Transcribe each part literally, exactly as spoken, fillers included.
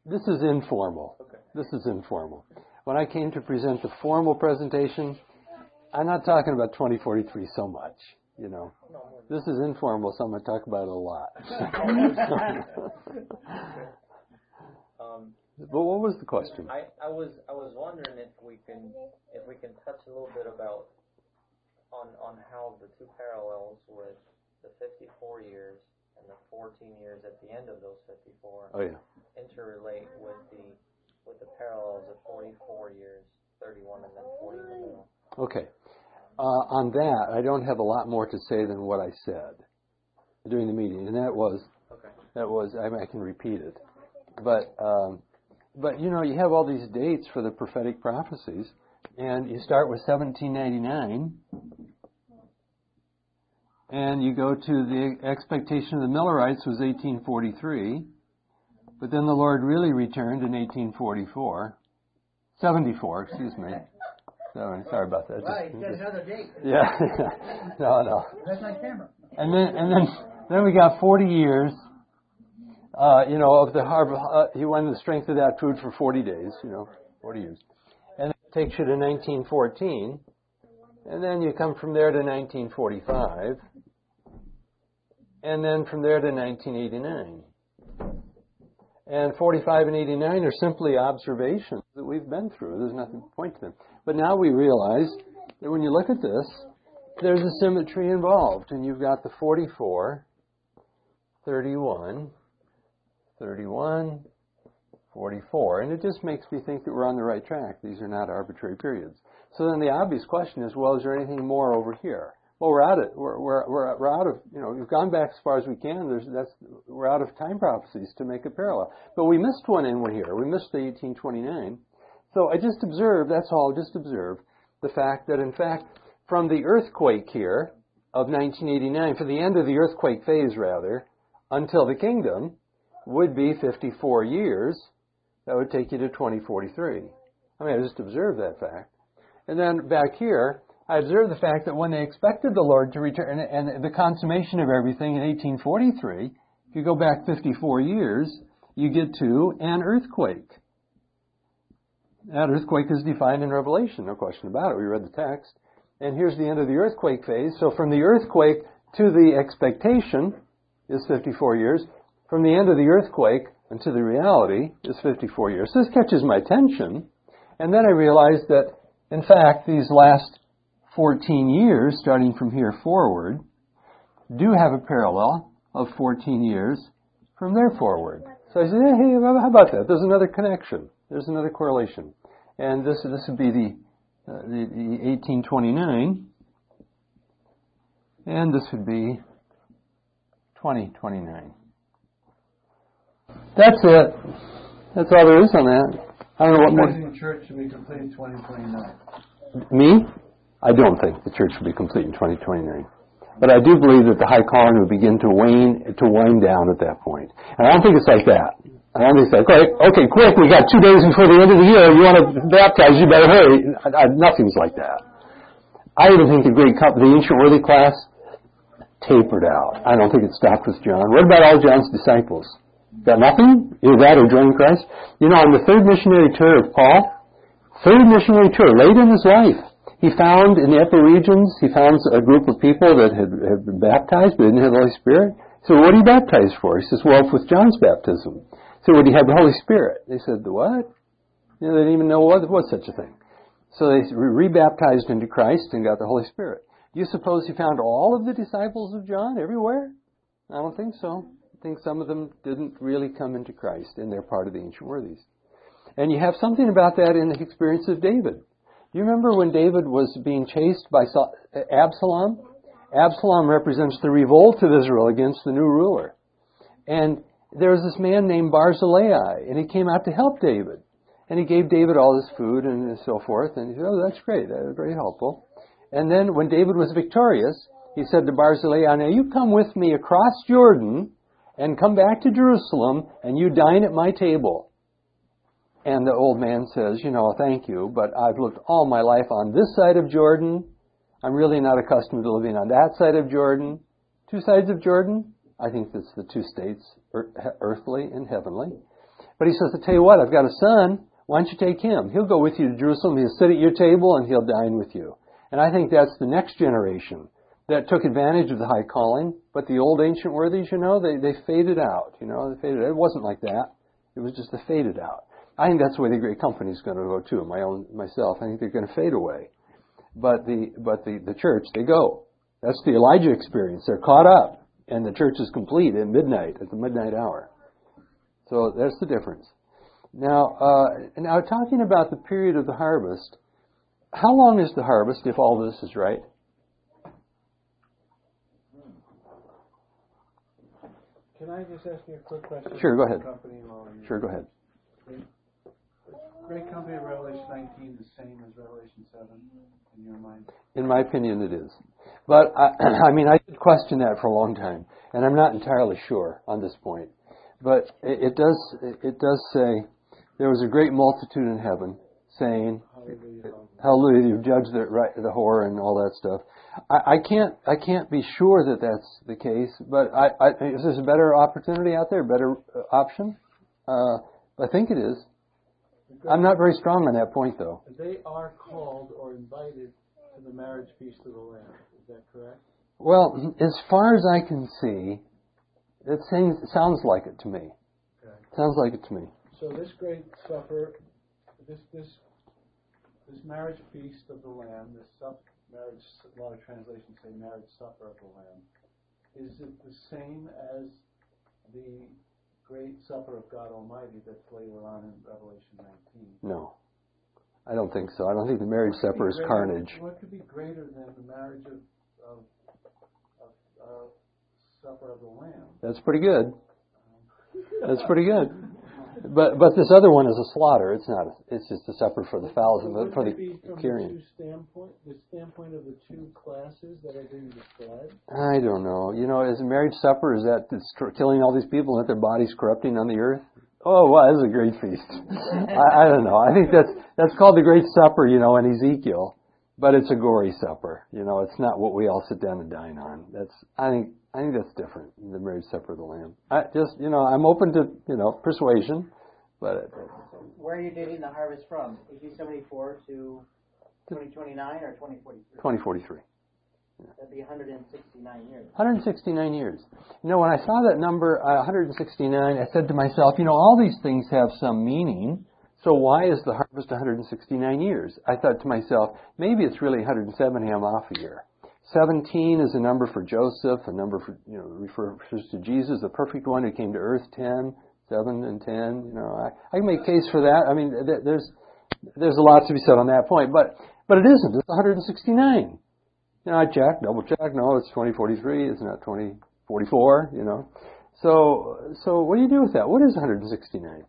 this is informal. Okay. This is informal. When I came to present the formal presentation, I'm not talking about twenty forty-three so much, you know. This is informal, so I'm going to talk about it a lot. um, but what was the question? I, I was I was wondering if we can if we can touch a little bit about on on how the two parallels with the fifty-four years and the fourteen years at the end of those fifty-four oh, yeah. interrelate with the with the parallels of forty-four years, thirty-one, and then forty in the middle. Okay. Uh, on that, I don't have a lot more to say than what I said during the meeting, and that was okay. that was I, mean, I can repeat it, but um, but you know you have all these dates for the prophetic prophecies, and you start with seventeen ninety-nine, and you go to the expectation of the Millerites was eighteen forty-three, but then the Lord really returned in eighteen forty-four, seventy-four, excuse me. Sorry, sorry about that. Right, you got another date. Yeah, no, no. That's my camera. And then, and then, then we got forty years. Uh, you know, of the harbor. Uh, he wanted the strength of that food for forty days. You know, forty years, and it takes you to nineteen fourteen, and then you come from there to nineteen forty-five, and then from there to nineteen eighty-nine. And forty-five and eighty-nine are simply observations that we've been through. There's nothing to point to them. But now we realize that when you look at this, there's a symmetry involved. And you've got the forty-four, thirty-one, thirty-one, forty-four. And it just makes me think that we're on the right track. These are not arbitrary periods. So then the obvious question is, well, is there anything more over here? Well, we're out of we're we're we're, we're out of you know we've gone back as far as we can. There's that's we're out of time prophecies to make a parallel. But we missed one in here. We missed the eighteen twenty-nine. So I just observed. That's all. Just observe the fact that in fact from the earthquake here of nineteen eighty-nine, for the end of the earthquake phase rather, until the kingdom would be fifty-four years. That would take you to twenty forty-three. I mean, I just observed that fact. And then back here, I observed the fact that when they expected the Lord to return and the consummation of everything in eighteen forty-three, if you go back fifty-four years, you get to an earthquake. That earthquake is defined in Revelation, no question about it. We read the text. And here's the end of the earthquake phase. So from the earthquake to the expectation is fifty-four years. From the end of the earthquake unto the reality is fifty-four years. So this catches my attention. And then I realized that, in fact, these last fourteen years, starting from here forward, do have a parallel of fourteen years from there forward. So I said, hey, how about that? There's another connection. There's another correlation. And this this would be the, uh, the, the eighteen twenty-nine, and this would be twenty twenty-nine. That's it. That's all there is on that. I don't know what more. The church should be complete in twenty twenty-nine. Me? I don't think the church will be complete in twenty twenty-nine. But I do believe that the high calling will begin to wane, to wind down at that point. And I don't think it's like that. I don't think it's like, okay, okay, quick, we got two days before the end of the year, you want to baptize, you better hurry. I, I, nothing's like that. I even think the great company, the ancient worthy class, tapered out. I don't think it stopped with John. What about all John's disciples? Got nothing? Either that or joining Christ? You know, on the third missionary tour of Paul, third missionary tour, late in his life, he found in the upper regions, he found a group of people that had, had been baptized but didn't have the Holy Spirit. So what are you baptized for? He says, well, with John's baptism. So would he have the Holy Spirit? They said, the what? You know, they didn't even know what was such a thing. So they re-baptized into Christ and got the Holy Spirit. Do you suppose he found all of the disciples of John everywhere? I don't think so. I think some of them didn't really come into Christ, and they're part of the ancient worthies. And you have something about that in the experience of David. Do you remember when David was being chased by Absalom? Absalom represents the revolt of Israel against the new ruler. And there was this man named Barzillai, and he came out to help David. And he gave David all his food and so forth. And he said, oh, that's great. That was very helpful. And then when David was victorious, he said to Barzillai, now you come with me across Jordan and come back to Jerusalem, and you dine at my table. And the old man says, you know, thank you, but I've lived all my life on this side of Jordan. I'm really not accustomed to living on that side of Jordan. Two sides of Jordan? I think that's the two states, earthly and heavenly. But he says, I tell you what, I've got a son. Why don't you take him? He'll go with you to Jerusalem. He'll sit at your table and he'll dine with you. And I think that's the next generation that took advantage of the high calling. But the old ancient worthies, you know, they, they faded out. You know, they faded out. It wasn't like that. It was just they faded out. I think that's the way the great company is going to go too. My own myself, I think they're going to fade away. But the but the, the church, they go. That's the Elijah experience. They're caught up, and the church is complete at midnight, at the midnight hour. So that's the difference. Now, uh, now talking about the period of the harvest, how long is the harvest if all this is right? Can I just ask you a quick question? Sure, go ahead. Company while you- Sure, go ahead. Great Company of Revelation nineteen the same as Revelation seven in your mind? In my opinion, it is. But, I, I mean, I did question that for a long time, and I'm not entirely sure on this point. But it, it does it does say, there was a great multitude in heaven saying, Hallelujah. Hallelujah, you've judged the, right, the whore and all that stuff. I, I can't I can't be sure that that's the case, but I, I, is there a better opportunity out there, a better uh, option? Uh, I think it is. I'm not very strong on that point, though. They are called or invited to the marriage feast of the Lamb. Is that correct? Well, as far as I can see, it seems, sounds like it to me. Okay. Sounds like it to me. So this great supper, this this this marriage feast of the Lamb, this sup, marriage, a lot of translations say marriage supper of the Lamb. Is it the same as the great supper of God Almighty that's later on in Revelation nineteen? No, I don't think so. I don't think the marriage supper is Greater- carnage. What could be greater than the marriage of of, of uh, supper of the Lamb? That's pretty good. That's pretty good. But but this other one is a slaughter. It's not. A, it's just a supper for the fowls and the, for the Would it be from carrion. the two standpoint, the standpoint of the two classes that are being described? I don't know. You know, is a marriage supper, is that destro- killing all these people and that their bodies corrupting on the earth? Oh, wow, this is a great feast. I, I don't know. I think that's that's called the Great Supper, you know, in Ezekiel. But it's a gory supper. You know, it's not what we all sit down and dine on. That's I think I think that's different than the marriage supper of the Lamb. I just, you know, I'm open to, you know, persuasion, but it, Where are you dating the harvest from? eighteen seventy-four to twenty twenty-nine or twenty forty-three? twenty forty-three. That'd be one hundred sixty-nine years. one hundred sixty-nine years. You know, when I saw that number, uh, one hundred sixty-nine, I said to myself, you know, all these things have some meaning, so why is the harvest one hundred sixty-nine years? I thought to myself, maybe it's really one hundred seventy, I'm off a year. seventeen is a number for Joseph, a number for, you know, refers to Jesus, the perfect one who came to earth, ten, seven and ten, you know. I, I can make a case for that. I mean, th- there's there's a lot to be said on that point, but but it isn't. It's one hundred sixty-nine. You know, I checked, double checked. No, it's twenty forty-three. It's not twenty forty-four, you know. So, so what do you do with that? What is one hundred sixty-nine?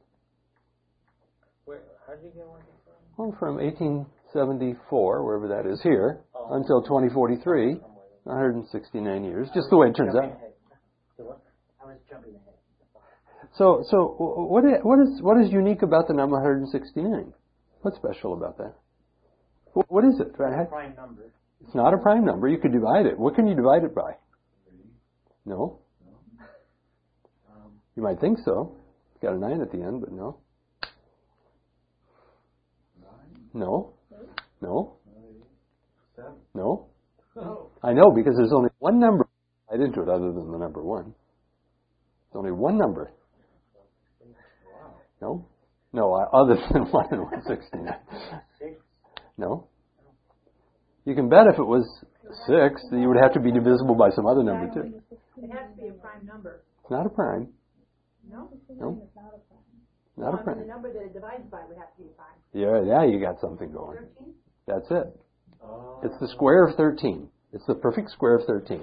Where, how did you get one from? Well, from eighteen seventy-four, wherever that is here, Oh. until twenty forty-three, one hundred sixty-nine years, just the way it turns Jumping out. ahead. I was jumping ahead. So, so what is, what is what is unique about the number one hundred sixty-nine? What's special about that? Wh- What is it? Right? Prime number. It's not a prime number. You could divide it. What can you divide it by? No. You might think so. It's got a nine at the end, but no. No. No. No. I know, because there's only one number right into it other than the number one. There's only one number. No? No, uh, other than one and one sixty-nine. No? You can bet if it was six, then you would have to be divisible by some other number too. It has to be a prime number. It's not a prime. No? No? Not Well, a I mean, the prime. number that it divides by would have to be a prime. Yeah, yeah, you got something going. Thirteen? That's it. It's the square of thirteen. It's the perfect square of thirteen.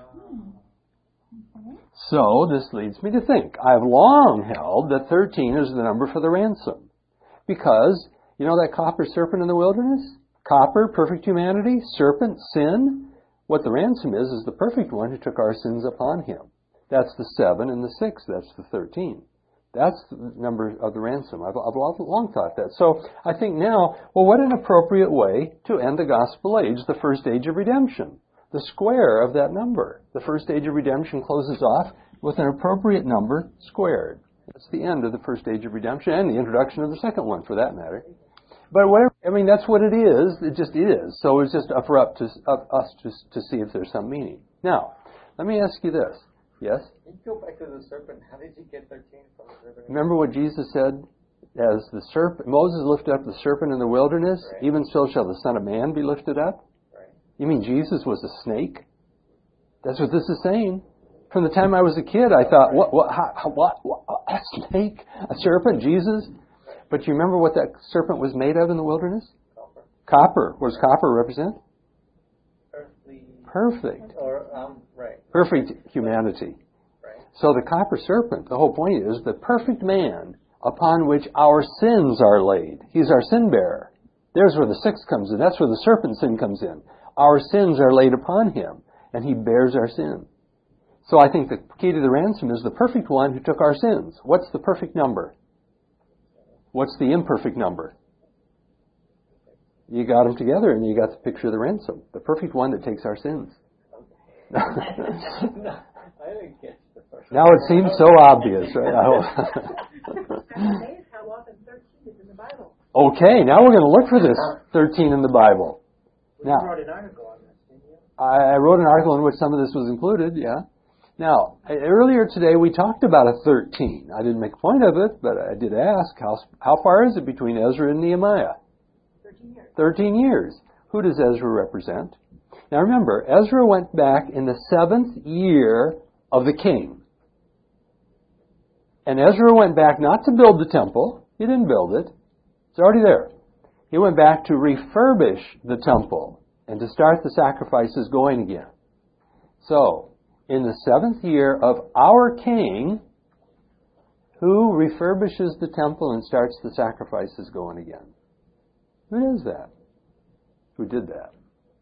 So this leads me to think. I've long held that thirteen is the number for the ransom. Because, you know that copper serpent in the wilderness? Copper, perfect humanity, serpent, sin. What the ransom is, is the perfect one who took our sins upon him. That's the seven, and the six, that's the thirteen. That's the number of the ransom. I've, I've long thought that. So I think now, well, what an appropriate way to end the gospel age, the first age of redemption. The square of that number. The first age of redemption closes off with an appropriate number squared. That's the end of the first stage of redemption and the introduction of the second one, for that matter. But whatever, I mean, that's what it is. It just is. So it's just up for up to up us to to see if there's some meaning. Now, let me ask you this. Yes? You go back to the serpent. How did you get thirteen from the serpent? Remember what Jesus said? As the serpent, Moses lifted up the serpent in the wilderness, Right. even so shall the Son of Man be lifted up. Right. You mean Jesus was a snake? That's what this is saying. From the time I was a kid, I thought, what, what, how, what, what, a snake, a serpent, Jesus? But you remember what that serpent was made of in the wilderness? Copper. Copper. What does copper represent? Earthly. Perfect. Or um. Right. Perfect humanity. Right. So the copper serpent, the whole point is the perfect man upon which our sins are laid. He's our sin bearer. There's where the six comes in. That's where the serpent sin comes in. Our sins are laid upon him, and he bears our sin. So I think the key to the ransom is the perfect one who took our sins. What's the perfect number? What's the imperfect number? You got them together and you got the picture of the ransom. The perfect one that takes our sins. No, I didn't get the first. Now it seems so obvious, right? Nowadays, how often thirteen is in the Bible? Okay, now we're going to look for this thirteen in the Bible. You Now, wrote an article on this, didn't you? I wrote an article in which some of this was included, yeah. Now, earlier today we talked about a thirteen. I didn't make a point of it, but I did ask, how, how far is it between Ezra and Nehemiah? Thirteen years. Thirteen years. Who does Ezra represent? Now remember, Ezra went back in the seventh year of the king. And Ezra went back not to build the temple. He didn't build it. It's already there. He went back to refurbish the temple and to start the sacrifices going again. So, in the seventh year of our king, who refurbishes the temple and starts the sacrifices going again? Who does that? Who did that?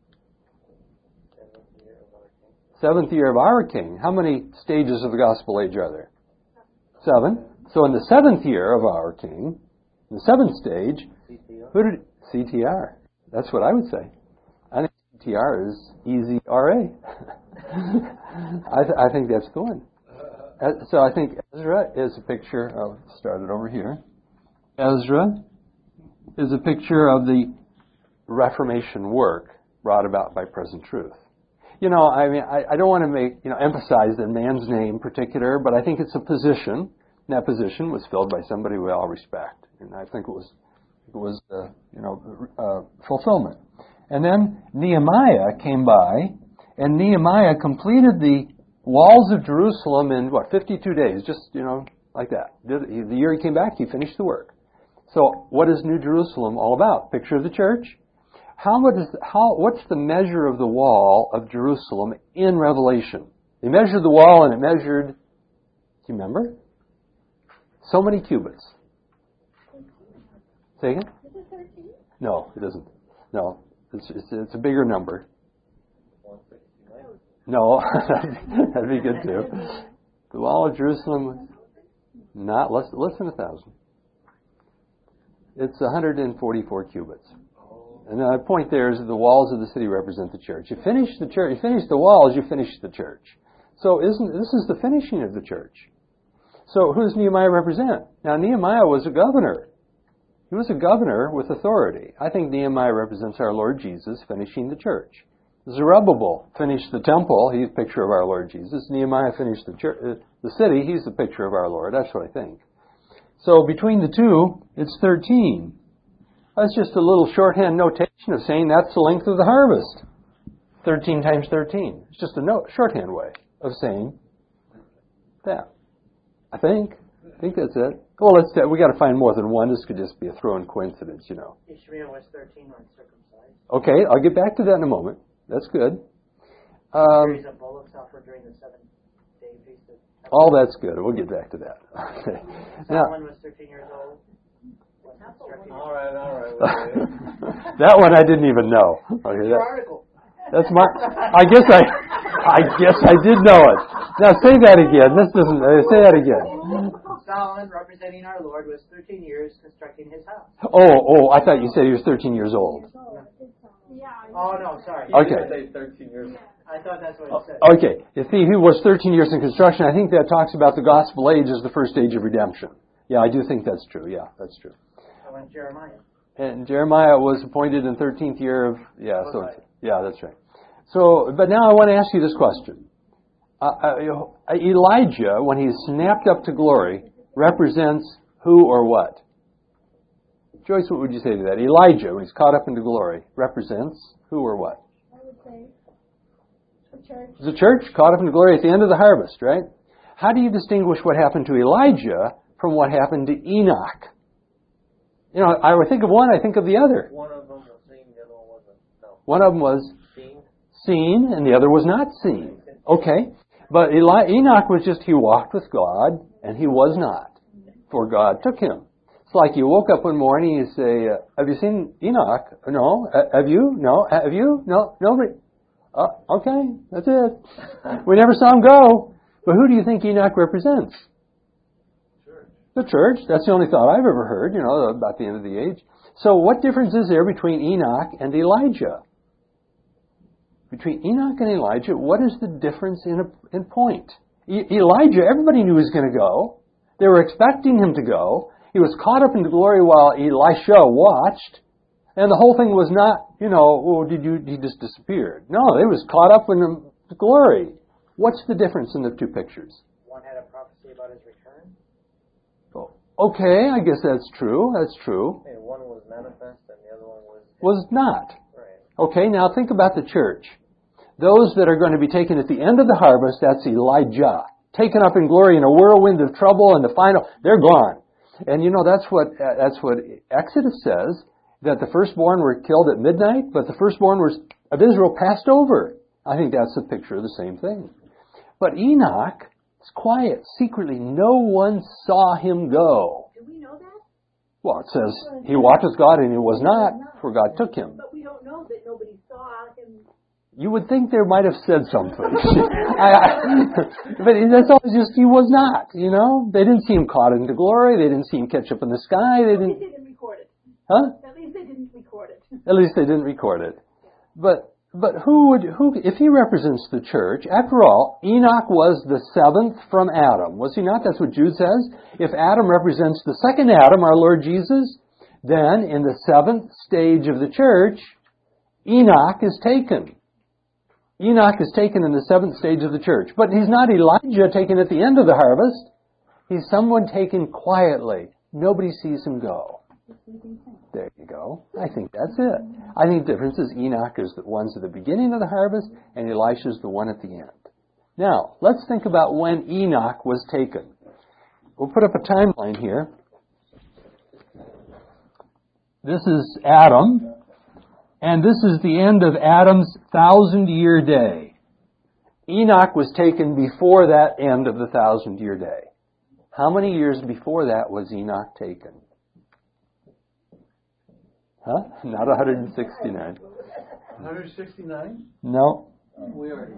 Seventh year of our king. How many stages of the gospel age are there? Seven. So in the seventh year of our king, in the seventh stage, who did C T R? That's what I would say. I think C T R is easy R A. I, th- I think that's the one. Uh, so I think Ezra is a picture of, start it over here. Ezra is a picture of the Reformation work brought about by present truth. You know, I mean, I, I don't want to make, you know, emphasize the man's name in particular, but I think it's a position. And that position was filled by somebody we all respect. And I think it was, it was, uh, you know, uh, fulfillment. And then Nehemiah came by, and Nehemiah completed the walls of Jerusalem in, what, fifty-two days, just, you know, like that. The year he came back, he finished the work. So what is New Jerusalem all about? Picture of the church. How, what is, how, what's the measure of the wall of Jerusalem in Revelation? They measured the wall and it measured, do you remember? So many cubits. Say again? Is it thirteen? No, it isn't. No, it's, it's, it's a bigger number. No, that'd be good too. The wall of Jerusalem was not less, less than a thousand. It's one hundred forty-four cubits. And the point there is that the walls of the city represent the church. You finish the church, you finish the walls, you finish the church. So isn't this is the finishing of the church? So who does Nehemiah represent? Now Nehemiah was a governor. He was a governor with authority. I think Nehemiah represents our Lord Jesus finishing the church. Zerubbabel finished the temple. He's a picture of our Lord Jesus. Nehemiah finished the church, uh, the city. He's the picture of our Lord. That's what I think. So between the two, it's thirteen. That's just a little shorthand notation of saying that's the length of the harvest. thirteen times thirteen. It's just a note, shorthand way of saying that. I think. I think that's it. Well, let's. Uh, we got to find more than one. This could just be a thrown coincidence, you know. Ishmael was thirteen when circumcised. Okay, I'll get back to that in a moment. That's good. Um, Series of bullocks offered during the seven-day feast of all that's good. We'll get back to that. Okay. Now, Solomon was thirteen years old. when constructing All right, all right. Wait, wait. that one I didn't even know. Okay, Your that, article. that's my. I guess I. I guess I did know it. Now say that again. This doesn't. Uh, say that again. Solomon, representing our Lord, was thirteen years constructing his house. Oh, oh! I thought you said he was thirteen years old. Yeah. Oh no, sorry. Okay. Say thirteen years. I thought that's what it said. Okay. You see, he was thirteen years in construction. I think that talks about the gospel age as the first age of redemption. Yeah, I do think that's true. Yeah, that's true. I went Jeremiah. And Jeremiah was appointed in thirteenth year of, yeah, so, Right. yeah, that's right. So, but now I want to ask you this question. Uh, uh, Elijah, when he's snapped up to glory, represents who or what? Joyce, what would you say to that? Elijah, when he's caught up into glory, represents who or what? I would say the church. The church caught up into glory at the end of the harvest, right? How do you distinguish what happened to Elijah from what happened to Enoch? You know, I would think of one, I think of the other. One of them was seen, the other one wasn't. No. One of them was Seen? seen, and the other was not seen. Okay. But Eli- Enoch was just, he walked with God, and he was not, for God took him. It's like you woke up one morning, you say, uh, have you seen Enoch? No. Uh, have you? No. Have you? No. Nobody. Uh, okay, that's it. We never saw him go. But who do you think Enoch represents? Church. The church. That's the only thought I've ever heard, you know, about the end of the age. So what difference is there between Enoch and Elijah? Between Enoch and Elijah, what is the difference in a, in point? E- Elijah, everybody knew he was going to go. They were expecting him to go. He was caught up into glory while Elisha watched. And the whole thing was not, you know, oh, did you, he just disappeared. No, he was caught up in the glory. What's the difference in the two pictures? One had a prophecy about his return. Oh, okay, I guess that's true. That's true. Hey, one was manifest and the other one was... Was not. Right. Okay, now think about the church. Those that are going to be taken at the end of the harvest, that's Elijah. Taken up in glory in a whirlwind of trouble, and the final, they're gone. And you know, that's what, uh, that's what Exodus says, that the firstborn were killed at midnight, but the firstborn was, of Israel passed over. I think that's a picture of the same thing. But Enoch is quiet, secretly. No one saw him go. Do we know that? Well, it says he walked with God and he was not, for God took him. But we don't know that nobody saw him. You would think they might have said something. I, I, but that's always just, he was not, you know. They didn't see him caught into glory. They didn't see him catch up in the sky. They At least didn't, they didn't record it. huh? At least they didn't record it. At least they didn't record it. But, but who would, who, if he represents the church, after all, Enoch was the seventh from Adam. Was he not? That's what Jude says. If Adam represents the second Adam, our Lord Jesus, then in the seventh stage of the church, Enoch is taken. Enoch is taken in the seventh stage of the church. But he's not Elijah taken at the end of the harvest. He's someone taken quietly. Nobody sees him go. There you go. I think that's it. I think the difference is Enoch is the ones at the beginning of the harvest and Elisha is the one at the end. Now, let's think about when Enoch was taken. We'll put up a timeline here. This is Adam. And this is the end of Adam's thousand-year day. Enoch was taken before that end of the thousand-year day. How many years before that was Enoch taken? Huh? Not one hundred sixty-nine. one hundred sixty-nine? No. We already.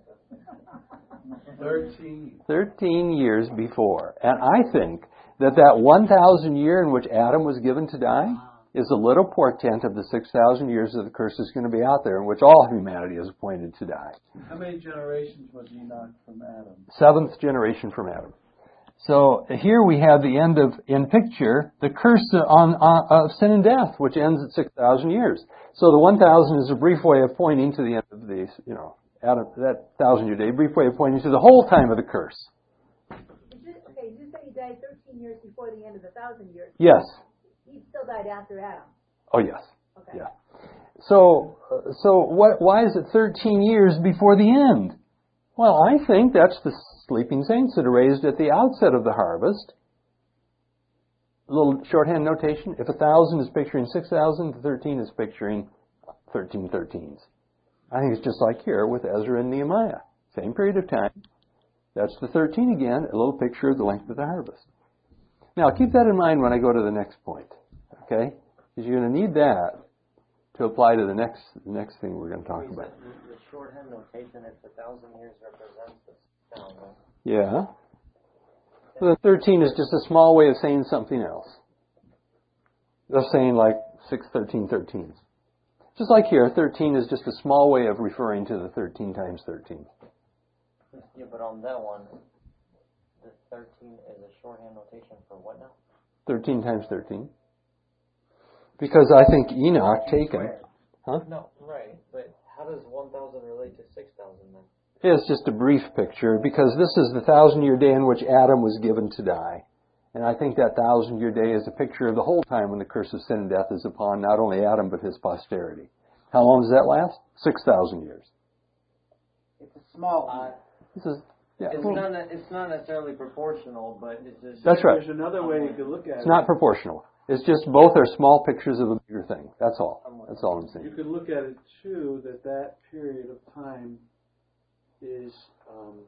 thirteen. Thirteen years before. And I think that that one thousand year in which Adam was given to die is a little portent of the six thousand years that the curse is going to be out there in which all humanity is appointed to die. How many generations was Enoch from Adam? Seventh generation from Adam. So here we have the end of, in picture, the curse on, on of sin and death, which ends at six thousand years. So the one thousand is a brief way of pointing to the end of the, you know, Adam, that thousand year day, brief way of pointing to the whole time of the curse. Is this, okay, you say he died thirteen years before the end of the thousand years. Yes. He still died after Adam. Oh, yes. Okay. Yeah. So, uh, so what? Why is it thirteen years before the end? Well, I think that's the sleeping saints that are raised at the outset of the harvest. A little shorthand notation. If a thousand is picturing six thousand, the thirteen is picturing thirteen thirteens. I think it's just like here with Ezra and Nehemiah. Same period of time. That's the thirteen again, a little picture of the length of the harvest. Now, keep that in mind when I go to the next point. Okay? Because you're going to need that to apply to the next the next thing we're going to talk We about. said The, the shorthand notation, if the thousand years represents the thousand. Yeah. So the thirteen is just a small way of saying something else. They're saying like six thirteen thirteens. Just like here, thirteen is just a small way of referring to the thirteen times thirteen. Yeah, but on that one, the thirteen is a shorthand notation for what now? thirteen times thirteen. Because I think Enoch taken... Huh? No, right, but how does one thousand relate to six thousand then? It's just a brief picture, because this is the thousand-year day in which Adam was given to die. And I think that thousand-year day is a picture of the whole time when the curse of sin and death is upon not only Adam, but his posterity. How long does that last? Six thousand years. It's a small. Uh, This is, yeah. it's not. It's not necessarily proportional, but it's just. That's right. There's another way you could look at it. It's not proportional. It's just both are small pictures of a bigger thing. That's all. That's all I'm You saying. could look at it too, that that period of time is um,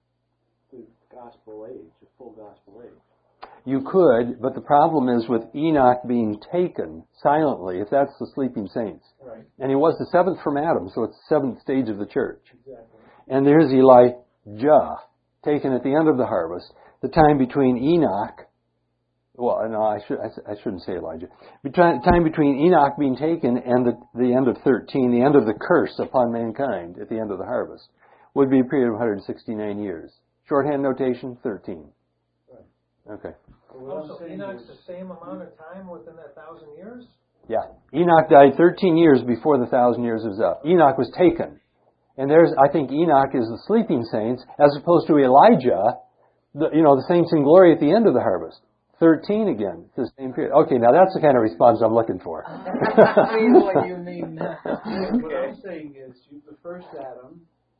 the gospel age, the full gospel age. You could, but the problem is with Enoch being taken silently, if that's the sleeping saints. Right. And he was the seventh from Adam, so it's the seventh stage of the church. Exactly. And there's Elijah, taken at the end of the harvest. The time between Enoch, well, no, I, should, I, I shouldn't say Elijah. The time between Enoch being taken and the, the end of thirteen, the end of the curse upon mankind at the end of the harvest, would be a period of one hundred sixty-nine years. Shorthand notation, thirteen. Right. Okay. What I'm Also, saying Enoch's is- the same amount of time within that thousand years? Yeah. Enoch died thirteen years before the thousand years was up. Enoch was taken. And there's, I think Enoch is the sleeping saints, as opposed to Elijah, the, you know, the saints in glory at the end of the harvest. thirteen again, it's the same period. Okay, now that's the kind of response I'm looking for. I mean, what you mean now. What I'm saying is, you, the first Adam,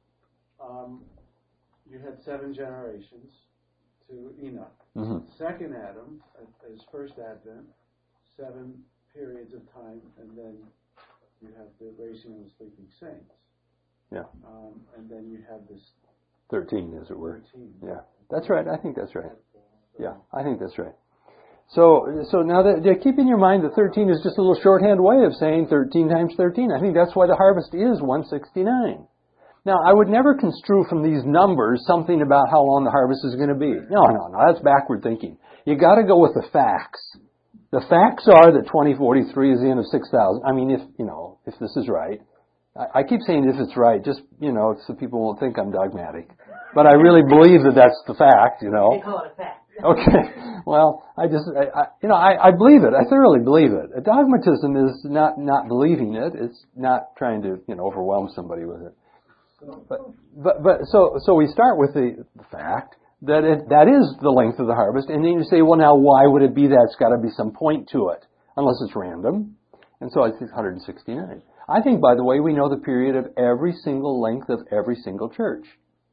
um, you had seven generations to Enoch. Mm-hmm. Second Adam, at his first advent, seven periods of time, and then you have the raising of the sleeping saints. Yeah. Um, and then you have this thirteen, as it were. thirteen. Yeah. That's right. I think that's right. Yeah, I think that's right. So, so now that, that keep in your mind that thirteen is just a little shorthand way of saying thirteen times thirteen. I think that's why the harvest is one sixty-nine. Now, I would never construe from these numbers something about how long the harvest is going to be. No, no, no, that's backward thinking. You got to go with the facts. The facts are that twenty forty-three is the end of six thousand. I mean, if, you know, if this is right. I, I keep saying if it's right, just, you know, so people won't think I'm dogmatic. But I really believe that that's the fact, you know. They call it a fact. Okay. Well, I just, I, I, you know, I, I believe it. I thoroughly believe it. Dogmatism is not, not believing it. It's not trying to, you know, overwhelm somebody with it. But, but, but so, so we start with the, the fact that it, that is the length of the harvest, and then you say, well, now why would it be that? It's got to be some point to it, unless it's random. And so it's one hundred sixty-nine. I think, by the way, we know the period of every single length of every single church.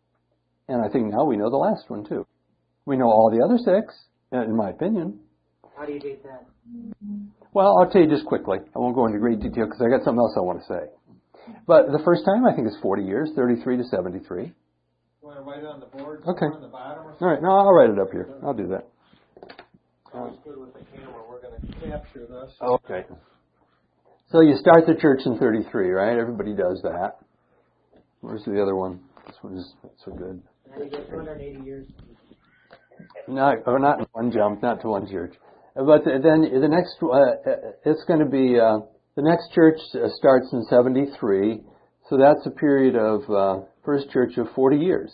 And I think now we know the last one, too. We know all the other six, in my opinion. How do you date that? Well, I'll tell you just quickly. I won't go into great detail because I got something else I want to say. But the first time, I think, is forty years, thirty-three to seventy-three. You want to write it on the board? Okay. On the bottom or something? All right, no, I'll write it up here. I'll do that. Always good with the camera. We're going to capture this. Okay. So you start the church in thirty-three, right? Everybody does that. Where's the other one? This one is not so good. And then you get two hundred eighty years. Not, or not in one jump, not to one church. But then the next, uh, it's going to be, uh, the next church starts in seventy-three. So that's a period of, uh, first church of forty years.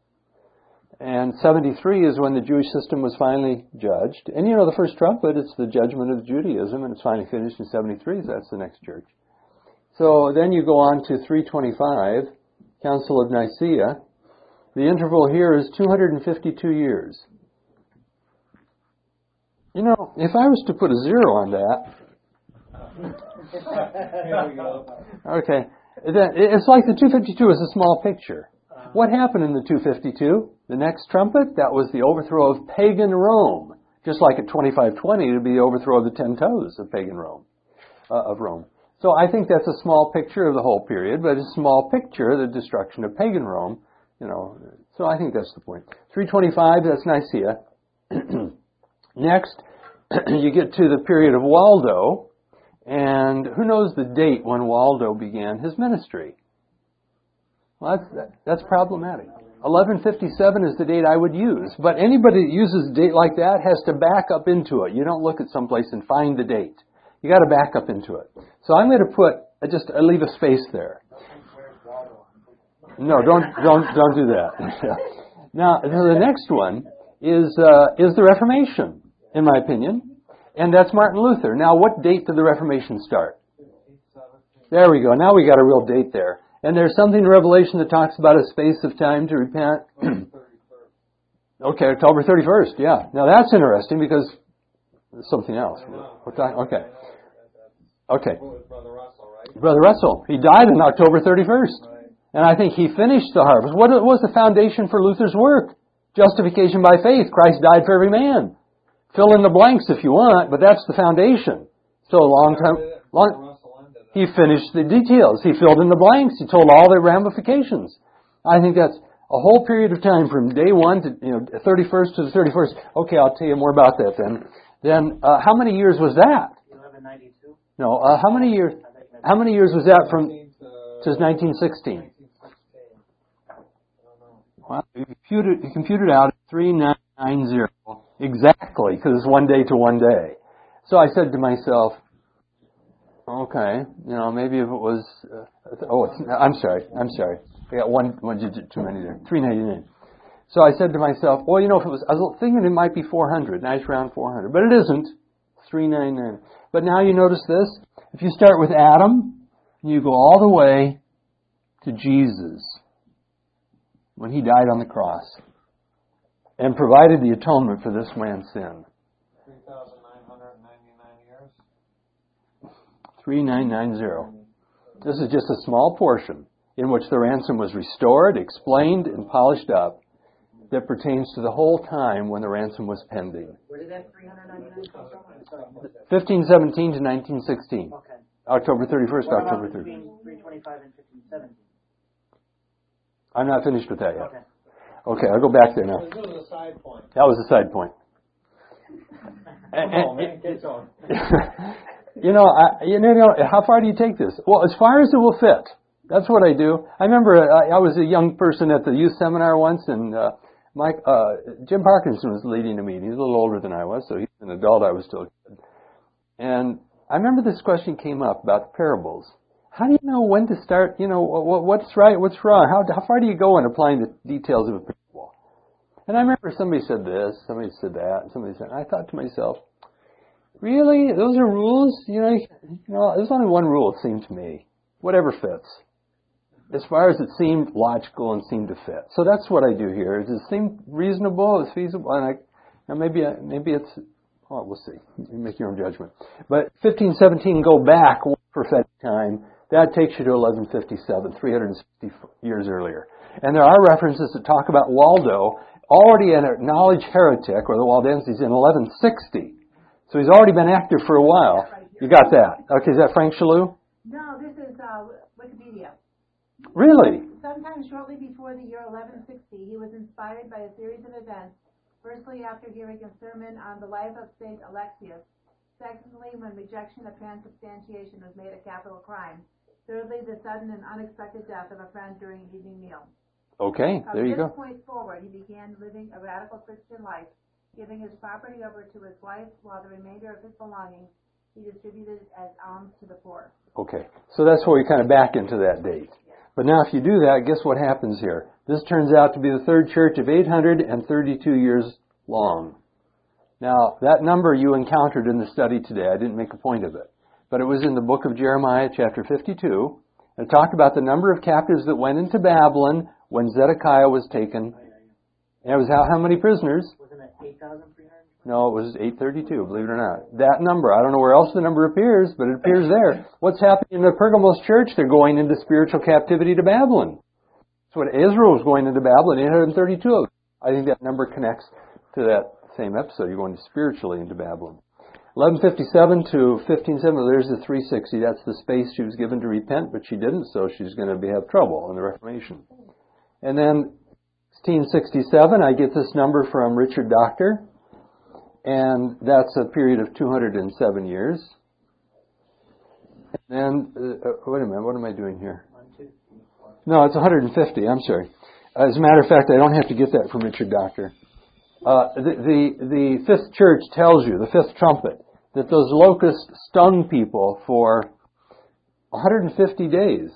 And seventy-three is when the Jewish system was finally judged. And you know, the first trumpet, it's the judgment of Judaism, and it's finally finished in seventy-three, so that's the next church. So then you go on to three twenty-five, Council of Nicaea. The interval here is two hundred fifty-two years. You know, if I was to put a zero on that... Here we go. Okay. Then it's like the two fifty-two is a small picture. What happened in the two fifty-two? The next trumpet, that was the overthrow of pagan Rome. Just like at twenty-five twenty, it would be the overthrow of the ten toes of pagan Rome, uh, of Rome. So I think that's a small picture of the whole period, but it's a small picture of the destruction of pagan Rome. You know, so I think that's the point. three twenty-five, that's Nicaea. Next, you get to the period of Waldo, and who knows the date when Waldo began his ministry? Well, that's, that's problematic. eleven fifty-seven is the date I would use, but anybody that uses a date like that has to back up into it. You don't look at someplace and find the date. You got to back up into it. So I'm going to put I just I leave a space there. No, don't don't don't do that. Now, the next one is uh, is the Reformation, in my opinion, and that's Martin Luther. Now, what date did the Reformation start? There we go. Now we got a real date there. And there's something in Revelation that talks about a space of time to repent. Okay, October thirty-first. Yeah. Now that's interesting because it's something else. Okay. Okay. Brother Russell, right? Brother Russell. He died on October thirty-first. And I think he finished the harvest. What was the foundation for Luther's work? Justification by faith. Christ died for every man. Fill in the blanks if you want, but that's the foundation. So a long time. Long, he finished the details. He filled in the blanks. He told all the ramifications. I think that's a whole period of time from day one to you know thirty-first to the thirty-first. Okay, I'll tell you more about that then. Then uh, how many years was that? eleven ninety-two. No, uh, how many years? How many years was that from to nineteen sixteen? Well, you computed, you computed out three nine nine zero exactly because it's one day to one day. So I said to myself, okay, you know, maybe if it was, uh, oh, it's, I'm sorry, I'm sorry. I got one, one digit too many there. three ninety-nine. So I said to myself, well, you know, if it was, I was thinking it might be four hundred, nice round four hundred, but it isn't. It's three ninety-nine. But now you notice this. If you start with Adam, you go all the way to Jesus when he died on the cross and provided the atonement for this man's sin. three thousand nine hundred ninety-nine years. three thousand nine hundred ninety. This is just a small portion in which the ransom was restored, explained, and polished up that pertains to the whole time when the ransom was pending. Where did that three hundred ninety-nine come from? fifteen seventeen to nineteen sixteen. Okay. October thirty-first, What October about thirtieth. between three twenty-five and fifteen seventeen? I'm not finished with that yet. Okay. Okay, I'll go back there now. This was a side point. That was a side point. Oh, man, get going. You know, I, you know, how far do you take this? Well, as far as it will fit. That's what I do. I remember I, I was a young person at the youth seminar once, and uh, Mike, uh, Jim Parkinson was leading a meeting. He's a little older than I was, so he's an adult. I was still a kid. And I remember this question came up about the parables. How do you know when to start? You know, what, what's right, what's wrong? How, how far do you go in applying the details of a parable? And I remember somebody said this, somebody said that, and somebody said, and I thought to myself, really? Those are rules? You know, you know, there's only one rule, it seemed to me. Whatever fits. As far as it seemed logical and seemed to fit. So that's what I do here. Does it seem reasonable? Is feasible? And I, now maybe, I, maybe it's, oh, we'll see. You make your own judgment. But fifteen seventeen, go back one prophetic time. That takes you to eleven fifty-seven, three hundred sixty years earlier. And there are references that talk about Waldo, already an acknowledged heretic, or the Waldenses, in eleven sixty. So he's already been active for a while. You got that? Okay, is that Frank Shalou? No, this is uh, Wikipedia. Really? Sometime shortly before the year eleven sixty, he was inspired by a series of events. Firstly, after hearing a sermon on the life of Saint Alexius. Secondly, when rejection of transubstantiation was made a capital crime. Thirdly, the sudden and unexpected death of a friend during an evening meal. Okay, there you go. From this point forward, he began living a radical Christian life, giving his property over to his wife, while the remainder of his belongings he distributed as alms to the poor. Okay, so that's where we kind of back into that date. But now if you do that, guess what happens here? This turns out to be the third church of eight hundred thirty-two years long. Now, that number you encountered in the study today, I didn't make a point of it, but it was in the book of Jeremiah, chapter fifty-two. It talked about the number of captives that went into Babylon when Zedekiah was taken. And it was how, how many prisoners? Wasn't it eight thousand three hundred? No, it was eight thirty-two, believe it or not. That number, I don't know where else the number appears, but it appears there. What's happening in the Pergamos church? They're going into spiritual captivity to Babylon. That's what Israel was going into Babylon, eight hundred thirty-two of them. I think that number connects to that same episode. You're going spiritually into Babylon. eleven fifty-seven to fifteen seventy, there's the three sixty. That's the space she was given to repent, but she didn't, so she's going to be, have trouble in the Reformation. And then sixteen sixty-seven, I get this number from Richard Doctor, and that's a period of two hundred seven years. And then, uh, wait a minute, what am I doing here? No, it's one hundred fifty, I'm sorry. As a matter of fact, I don't have to get that from Richard Doctor. Uh, the, the, the fifth church tells you, the fifth trumpet, that those locusts stung people for one hundred fifty days.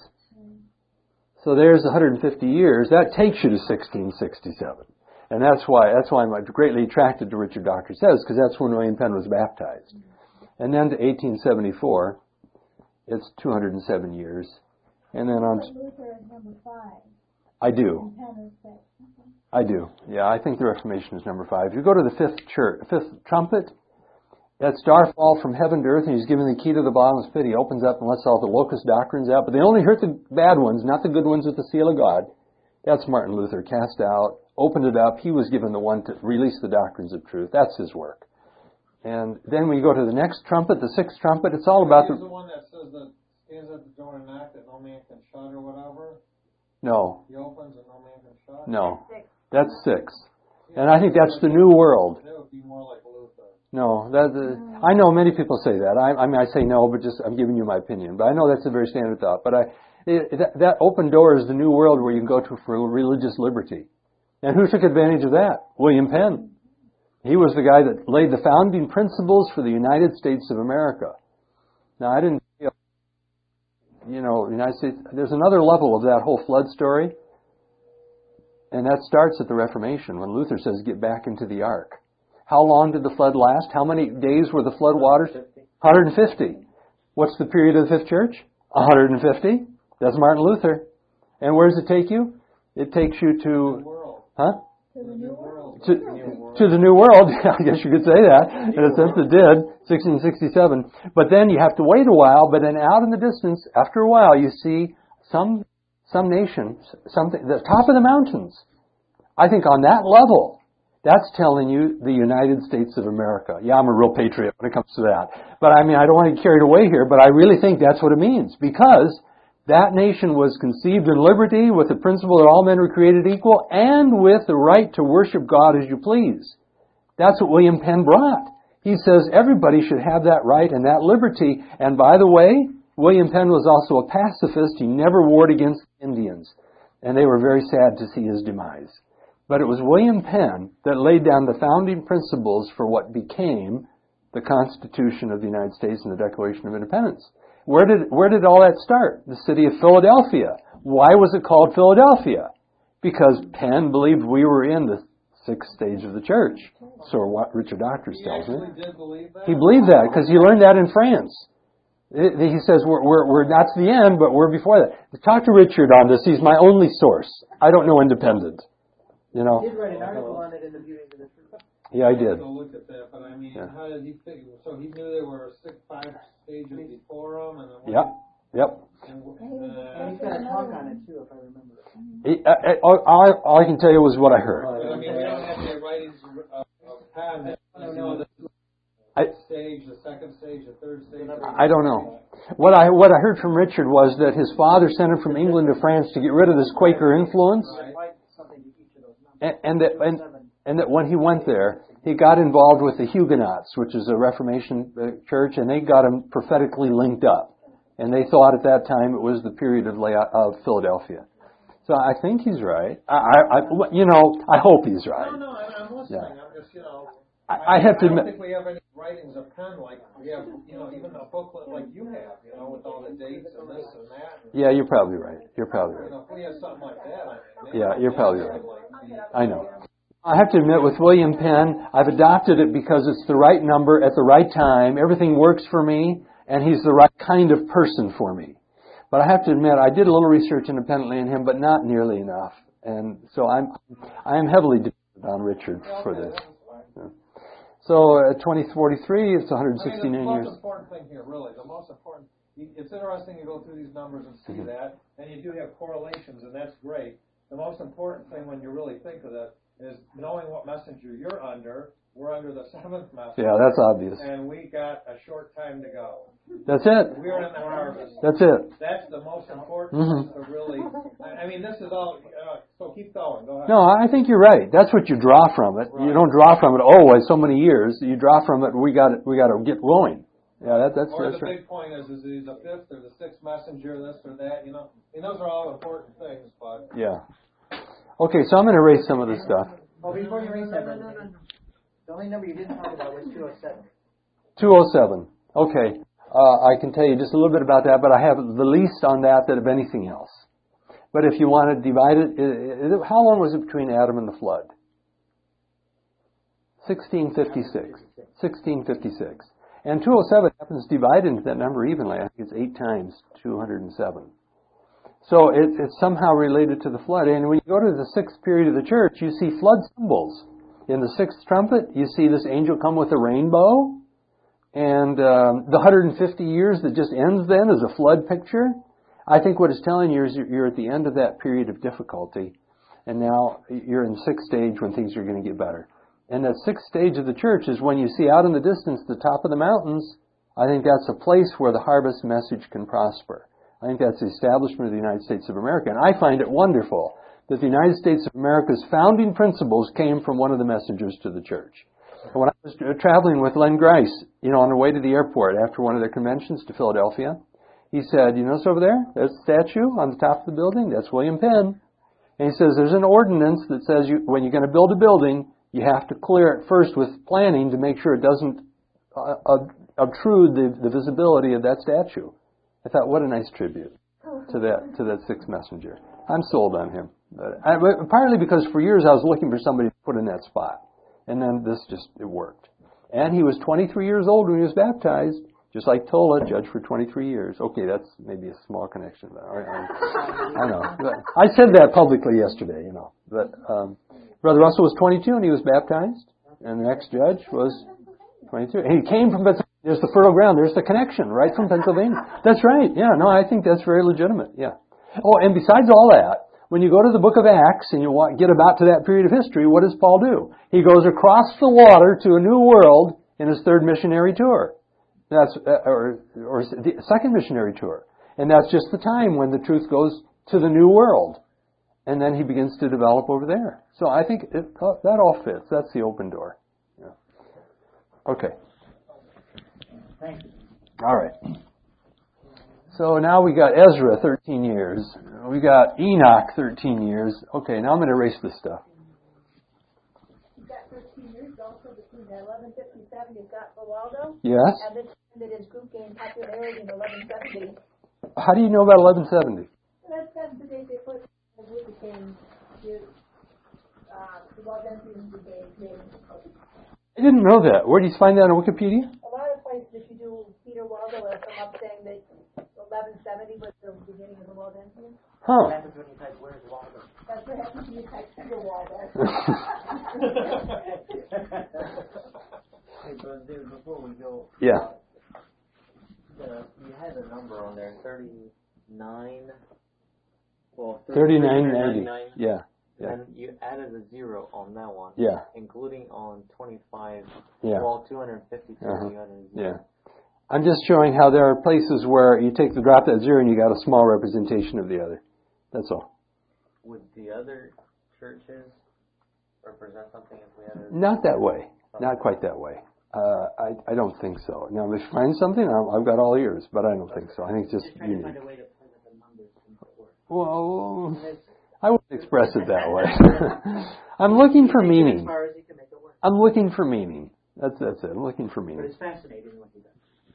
So there's one hundred fifty years. That takes you to sixteen sixty-seven. And that's why that's why I'm greatly attracted to Richard Doctor Says, because that's when William Penn was baptized. And then to eighteen seventy-four, it's two hundred seven years. And then on... Luther is number five. I do. And Penn is six. I do. Yeah, I think the Reformation is number five. If you go to the fifth church, fifth trumpet, that star fall from heaven to earth, and he's given the key to the bottomless pit. He opens up and lets all the locust doctrines out, but they only hurt the bad ones, not the good ones with the seal of God. That's Martin Luther, cast out, opened it up. He was given the one to release the doctrines of truth. That's his work. And then we go to the next trumpet, the sixth trumpet. It's all about He's the... the one that says that stands at the door and knock that no man can shut or whatever. No, He opens and no man can shut. no. That's six. And I think that's the new world. That would be more like Luther. No, that, uh, I know many people say that. I, I mean, I say no, but just I'm giving you my opinion. But I know that's a very standard thought. But I, it, that, that open door is the new world where you can go to for religious liberty. And who took advantage of that? William Penn. He was the guy that laid the founding principles for the United States of America. Now, I didn't feel, you know, the United States. There's another level of that whole flood story. And that starts at the Reformation when Luther says, get back into the ark. How long did the flood last? How many days were the flood waters? one hundred fifty. What's the period of the fifth church? one hundred fifty. That's Martin Luther. And where does it take you? It takes you to... Huh? To the new world. To, to the new world. I guess you could say that. In a sense it did. sixteen sixty-seven. But then you have to wait a while. But then out in the distance, after a while, you see some... Some nation, something, the top of the mountains. I think on that level, that's telling you the United States of America. Yeah, I'm a real patriot when it comes to that. But I mean, I don't want to get carried away here, but I really think that's what it means. Because that nation was conceived in liberty with the principle that all men were created equal and with the right to worship God as you please. That's what William Penn brought. He says everybody should have that right and that liberty. And by the way, William Penn was also a pacifist. He never warred against Indians. And they were very sad to see his demise. But it was William Penn that laid down the founding principles for what became the Constitution of the United States and the Declaration of Independence. Where did, where did all that start? The city of Philadelphia. Why was it called Philadelphia? Because Penn believed we were in the sixth stage of the church. So what Richard Doctor tells me. He did believe that? He believed that because he learned that in France. He says, we're, we're, we're, that's the end, but we're before that. Talk to Richard on this. He's my only source. I don't know independent. You know? You did write an article on it in the Beauty of the Truth. Yeah, I did. Go look at that, but I mean, Yeah. how did he figure? So he knew there were six, five stages before him, and then Yep, yep. And, And uh, he's got a talk on it too, if I remember. He, I, I, all, all I can tell you was what I heard. but I mean, we don't have the writings of, of Penn that you know this I, stage, the second stage, the third stage. I don't know. What I what I heard from Richard was that his father sent him from England to France to get rid of this Quaker influence, Write something to each of those numbers. and, and that and, and that when he went there, he got involved with the Huguenots, which is a Reformation uh, church, and they got him prophetically linked up, and they thought at that time it was the period of Lay- of Philadelphia. So I think he's right. I, I, I you know I hope he's right. No, no, I'm, I'm listening. Yeah. I'm just, you know. I, I have to I don't admit. think we have any writings of Penn like we have, you know, even a booklet like you have, you know, with all the dates and this and that. And, Yeah, you're probably right. You're probably you right. know, if we had something like that, I mean, maybe Yeah, you're probably right. like, I know. I have to admit, with William Penn, I've adopted it because it's the right number at the right time. Everything works for me, and he's the right kind of person for me. But I have to admit, I did a little research independently in him, but not nearly enough. And so I'm I'm heavily dependent on Richard for this. Yeah. So at twenty forty-three, it's one hundred sixty-nine I mean, years. the most important thing here, really, the most important, it's interesting to go through these numbers and see Mhm. that, and you do have correlations, and that's great. The most important thing when you really think of that is knowing what messenger you're under. We're under the seventh messenger. Yeah, that's obvious. And we got a short time to go. That's it. We're in the harvest. That's it. That's the most important Mhm. to really, I I mean, this is all, uh, so keep going, go ahead. No, I think you're right. That's what you draw from it. You don't draw from it, oh, in so many years. You draw from it, we got we got to get going. Yeah, that, that's, Or that's the right. big point is, is he's a fifth or the sixth messenger, this or that, you know. I mean, those are all important things, but. Yeah. Okay, so I'm going to erase some of this stuff. Oh, before you erase that, the only number you didn't talk about was two oh seven. two oh seven. Okay. Uh, I can tell you just a little bit about that, but I have the least on that than of anything else. But if you want to divide it, it, it how long was it between Adam and the flood? sixteen fifty-six. sixteen fifty-six. And two oh seven happens to divide into that number evenly. I think it's eight times two hundred seven. So it, it's somehow related to the flood. And when you go to the sixth period of the church, you see flood symbols. In the sixth trumpet, you see this angel come with a rainbow. And um, the one hundred fifty years that just ends then is a flood picture. I think what it's telling you is you're at the end of that period of difficulty. And now you're in sixth stage when things are going to get better. And that sixth stage of the church is when you see out in the distance the top of the mountains. I think that's a place where the harvest message can prosper. I think that's the establishment of the United States of America. And I find it wonderful that the United States of America's founding principles came from one of the messengers to the church. And when I was traveling with Len Grice, you know, on the way to the airport after one of their conventions to Philadelphia, he said, you notice over there, there's a statue on the top of the building. That's William Penn. And he says there's an ordinance that says you, when you're going to build a building, you have to clear it first with planning to make sure it doesn't uh, obtrude the, the visibility of that statue. I thought, what a nice tribute to that to that sixth messenger. I'm sold on him. But I, partly because for years I was looking for somebody to put in that spot. And then this just, it worked. And he was twenty-three years old when he was baptized, just like Tola, judged for twenty-three years. Okay, that's maybe a small connection. But I, I, I know. But I said that publicly yesterday, you know. But um, Brother Russell was twenty-two and he was baptized. And the next judge was twenty-two. And he came from Pennsylvania. There's the fertile ground. There's the connection, right from Pennsylvania. That's right. Yeah, no, I think that's very legitimate. Yeah. Oh, and besides all that, when you go to the book of Acts and you want, get about to that period of history, what does Paul do? He goes across the water to a new world in his third missionary tour. That's uh, or, or the second missionary tour. And that's just the time when the truth goes to the new world. And then he begins to develop over there. So I think it, that all fits. That's the open door. Yeah. Okay. Thank you. All right. So now we got Ezra, thirteen years. We got Enoch, thirteen years. Okay, now I'm going to erase this stuff. You've got thirteen years also between the eleven fifty-seven, you've got Waldo. Yes. And this that his group gained popularity in eleven seventy. How do you know about eleven seventy? That's, that's the day they put the group became the, uh, the Waldensians became named. I didn't know that. Where do you find that on Wikipedia? A lot of places, if you do Peter Waldo, will come up saying that eleven seventy was the beginning of the Waldensians. Huh. What happens when you type, where's Waldo? That's what happens when you type Peter Waldo. Hey, but David, before we go, Yeah. the, you had a number on there, thirty-nine. Well, thirty-nine ninety. Yeah. Yeah. And you added a zero on that one. Yeah. Including on twenty-five. Yeah. Well, two hundred fifty-two. Uh-huh. You added a Yeah. zero. I'm just showing how there are places where you take the drop that zero and you got a small representation of the other. That's all. Would the other churches represent something if we had a Not that way. Not quite that way. Uh, I I don't think so. Now, if you find something, I'll, I've got all ears, but I don't think so. I think it's just Just trying to unique. find a way to put the numbers in the word. Well, I wouldn't express it that way. I'm looking for As meaning. far as you can make it work. I'm looking for meaning. That's that's it. I'm looking for But meaning. it's fascinating what he does.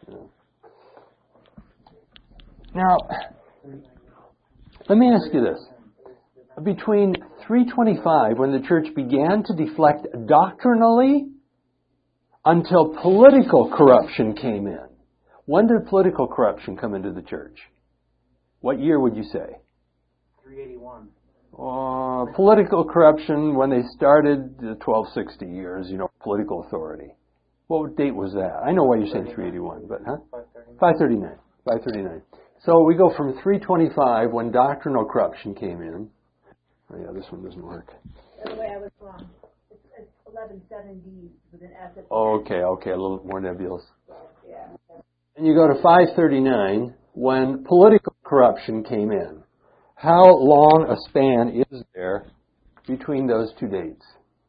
Now, let me ask you this. Between three twenty-five, when the church began to deflect doctrinally, until political corruption came in. When did political corruption come into the church? What year would you say? three eighty-one. Uh, political corruption when they started the twelve sixty years, you know, political authority. What date was that? I know why you're saying three eighty-one, but huh? five thirty-nine. five thirty-nine. So we go from three twenty-five when doctrinal corruption came in. Oh yeah, this one doesn't work. By the way, I was wrong. It's, it's eleven seventy with an S. at the Okay, okay, a little more nebulous. end. Yeah. And you go to five thirty-nine when political corruption came in. How long a span is there between those two dates?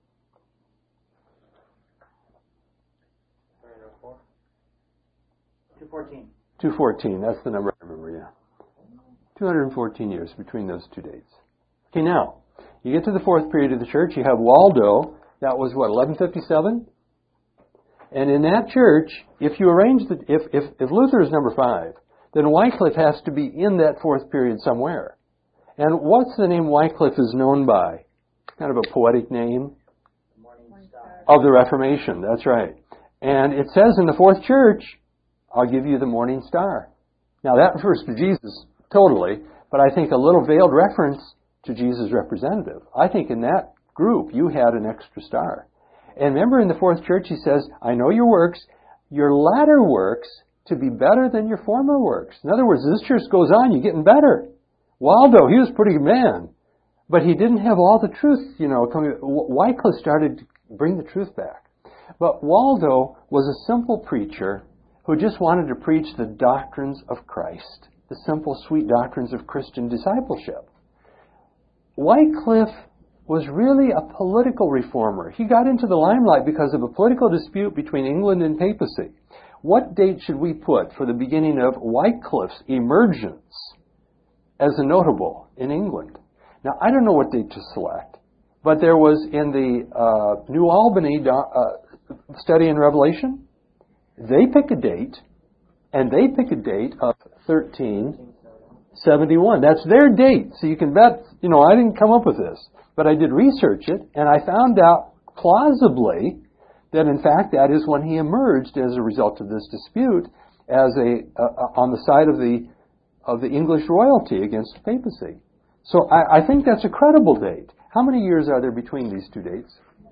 two fourteen. two fourteen, that's the number I remember, yeah. two hundred fourteen years between those two dates. Okay, now, you get to the fourth period of the church, you have Waldo, that was what, eleven fifty-seven? And in that church, if you arrange the, if, if, if Luther is number five, then Wycliffe has to be in that fourth period somewhere. And what's the name Wycliffe is known by? Kind of a poetic name. Morning Star. Of the Reformation, that's right. And it says in the fourth church, I'll give you the morning star. Now that refers to Jesus totally, but I think a little veiled reference to Jesus' representative. I think in that group you had an extra star. And remember in the fourth church he says, I know your works, your latter works to be better than your former works. In other words, this church goes on, you're getting better. Waldo, he was a pretty good man, but he didn't have all the truth, you know, coming. Wycliffe started to bring the truth back. But Waldo was a simple preacher who just wanted to preach the doctrines of Christ, the simple, sweet doctrines of Christian discipleship. Wycliffe was really a political reformer. He got into the limelight because of a political dispute between England and papacy. What date should we put for the beginning of Wycliffe's emergence as a notable in England? Now, I don't know what date to select, but there was in the uh, New Albany uh, Study in Revelation, they pick a date, and they pick a date of thirteen seventy-one. That's their date, so you can bet, you know, I didn't come up with this, but I did research it, and I found out plausibly that in fact that is when he emerged as a result of this dispute as a uh, on the side of the of the English royalty against the papacy. So I, I think that's a credible date. How many years are there between these two dates?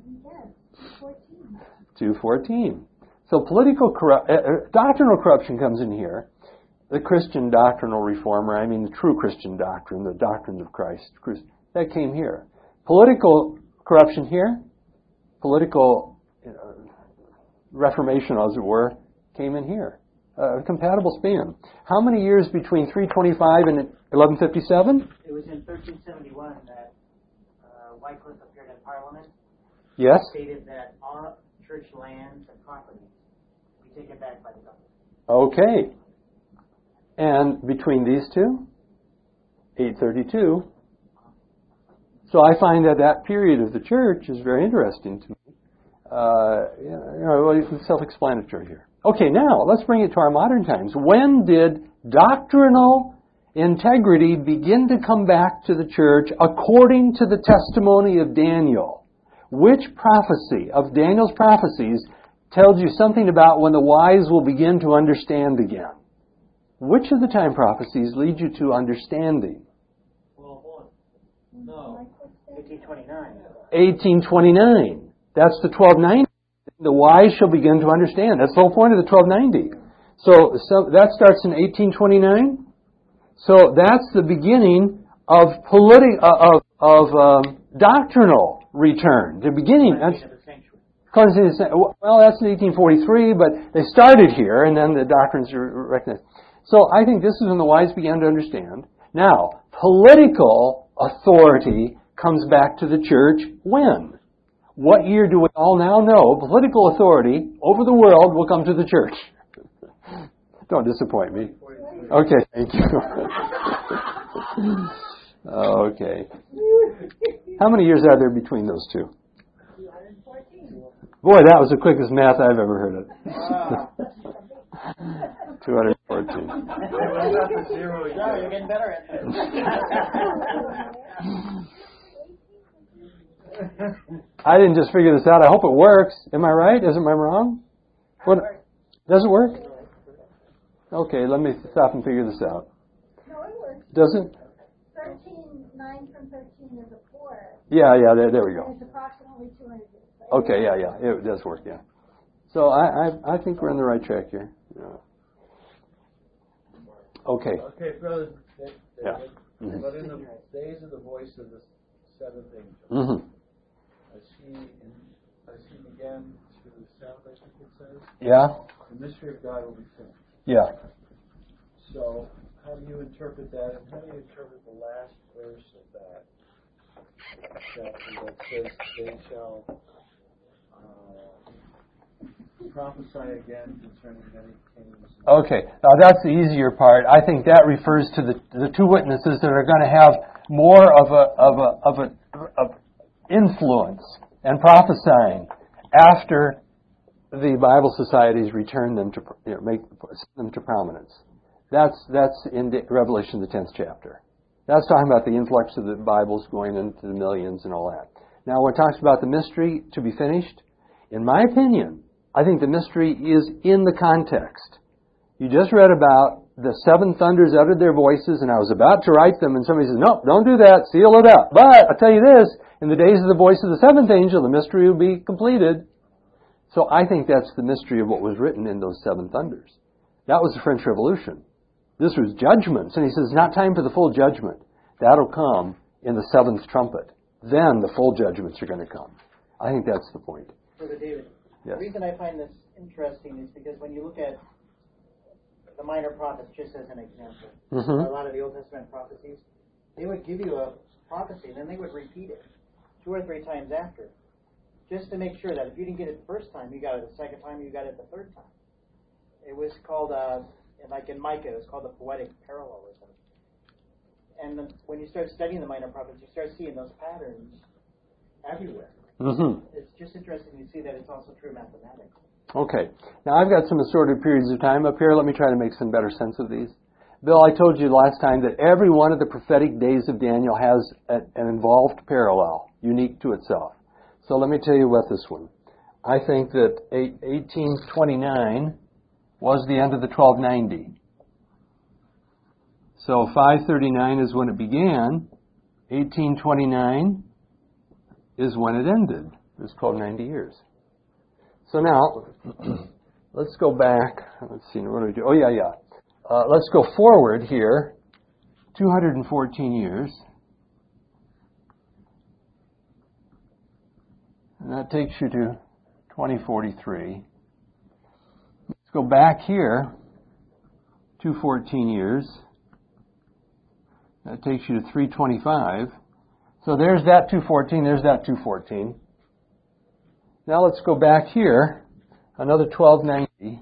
two fourteen. So political corru- uh, doctrinal corruption comes in here. The Christian doctrinal reformer, I mean the true Christian doctrine, the doctrines of Christ, that came here. Political corruption here, political uh, reformation, as it were, came in here. Uh, a compatible span. How many years between three twenty-five and eleven fifty-seven? It was in thirteen seventy-one that uh, Wycliffe appeared in Parliament. Yes. Stated that all church lands and properties be taken back by the government. Okay. And between these two, eight thirty-two. So I find that that period of the church is very interesting to me. Uh, you know, well, it's self-explanatory here. Okay, now let's bring it to our modern times. When did doctrinal integrity begin to come back to the church according to the testimony of Daniel? Which prophecy of Daniel's prophecies tells you something about when the wise will begin to understand again? Which of the time prophecies lead you to understanding? Well, one. No. eighteen twenty-nine. eighteen twenty-nine. That's the twelve ninety. The wise shall begin to understand. That's the whole point of the twelve ninety. So, so that starts in eighteen twenty-nine. So that's the beginning of politi- uh, of, of um, doctrinal return. The beginning. That's, well, that's in eighteen forty-three, but they started here, and then the doctrines are recognized. So I think this is when the wise began to understand. Now, political authority comes back to the church when? What year do we all now know political authority over the world will come to the church? Don't disappoint me. Okay, thank you. Okay. How many years are there between those two? Boy, that was the quickest math I've ever heard of. two hundred fourteen. Yeah, you're getting better at it. I didn't just figure this out. I hope it works. Am I right? Isn't I wrong? What? Does it work? Okay, let me stop and figure this out. No, it works. Does it? Thirteen, nine from thirteen is a four. Yeah, yeah, there, there we go. And it's approximately two hundred years. Okay, yeah, yeah, it does work, yeah. So I, I, I think we're on the right track here. Yeah. Okay. Okay, brother. Yeah. Mm-hmm. But in the days of the voice of the seventh angel, Mm-hmm. as he as he began to sound, I think it says, Yeah. the mystery of God will be finished. Yeah. So, how do you interpret that, and how do you interpret the last verse of that chapter that says they shall uh, prophesy again concerning many kings? Okay, now that's the easier part. I think that refers to the the two witnesses that are going to have more of a of a of a of influence and prophesying after the Bible societies return them to, you know, make them to prominence. That's that's in Revelation, the tenth chapter. That's talking about the influx of the Bibles going into the millions and all that. Now, when it talks about the mystery to be finished, in my opinion, I think the mystery is in the context. You just read about the seven thunders uttered their voices, and I was about to write them, and somebody says, no, don't do that, seal it up. But I'll tell you this, in the days of the voice of the seventh angel, the mystery will be completed. So I think that's the mystery of what was written in those seven thunders. That was the French Revolution. This was judgments. And he says, it's not time for the full judgment. That'll come in the seventh trumpet. Then the full judgments are going to come. I think that's the point. Brother David, Yes. the reason I find this interesting is because when you look at the minor prophets, just as an example, Mm-hmm. a lot of the Old Testament prophecies, they would give you a prophecy and then they would repeat it two or three times after, just to make sure that if you didn't get it the first time, you got it the second time, you got it the third time. It was called, uh, like in Micah, it was called the poetic parallelism. And the, when you start studying the minor prophets, you start seeing those patterns everywhere. Mm-hmm. It's just interesting to see that it's also true mathematics. Okay. Now, I've got some assorted periods of time up here. Let me try to make some better sense of these. Bill, I told you last time that every one of the prophetic days of Daniel has a, an involved parallel, unique to itself. So let me tell you about this one. I think that eighteen twenty-nine was the end of the twelve ninety. So five thirty-nine is when it began. eighteen twenty-nine is when it ended. It was twelve ninety years. So now, let's go back. Let's see, what do we do? Oh, yeah, yeah. Uh, let's go forward here, two hundred fourteen years. And that takes you to twenty forty-three. Let's go back here, two hundred fourteen years. That takes you to three twenty-five. So there's that two fourteen, there's that two fourteen. Now let's go back here, another twelve ninety.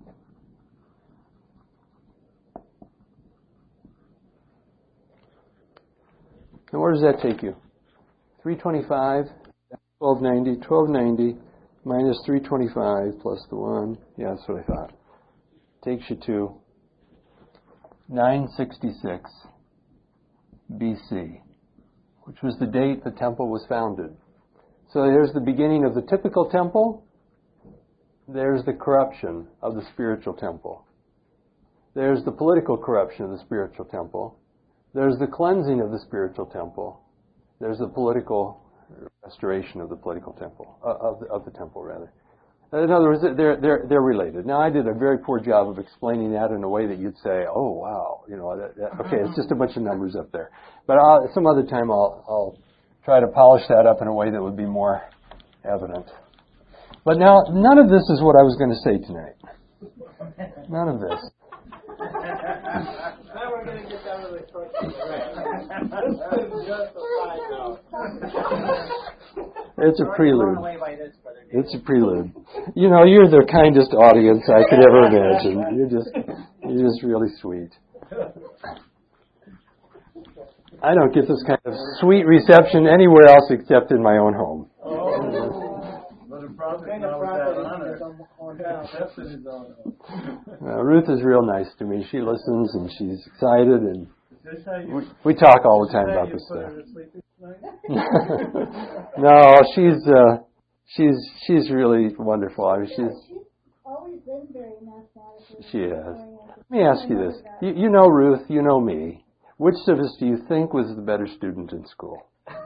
So where does that take you? three twenty-five, twelve ninety, twelve ninety minus three twenty-five plus the one. Yeah, that's what I thought. Takes you to nine sixty-six B C, which was the date the temple was founded. So there's the beginning of the typical temple. There's the corruption of the spiritual temple. There's the political corruption of the spiritual temple. There's the cleansing of the spiritual temple. There's the political restoration of the political temple, uh, of, the, of the temple, rather. In other words, they're, they're, they're related. Now, I did a very poor job of explaining that in a way that you'd say, oh, wow, you know, that, that, okay, it's just a bunch of numbers up there. But I'll, some other time I'll, I'll try to polish that up in a way that would be more evident. But now, none of this is what I was going to say tonight. None of this. Now we're going to get down to the question. It's a prelude. Away by this, brother. It's a prelude. You know, you're the kindest audience I could ever imagine. You're just, you're just really sweet. I don't get this kind of sweet reception anywhere else except in my own home. Oh, but the prophet Kind of now prophet with that honor. is on- on down. That's in his own. Uh, Ruth is real nice to me. She listens and she's excited, and Is this how you, we, we talk all the time is this how about you this put stuff. her to sleep each night? No, she's uh, she's she's really wonderful. I mean, Yeah, she's she's always been very mathematically she is. oriented. Let me ask you this: you, you know Ruth, you know me. Which of us do you think was the better student in school?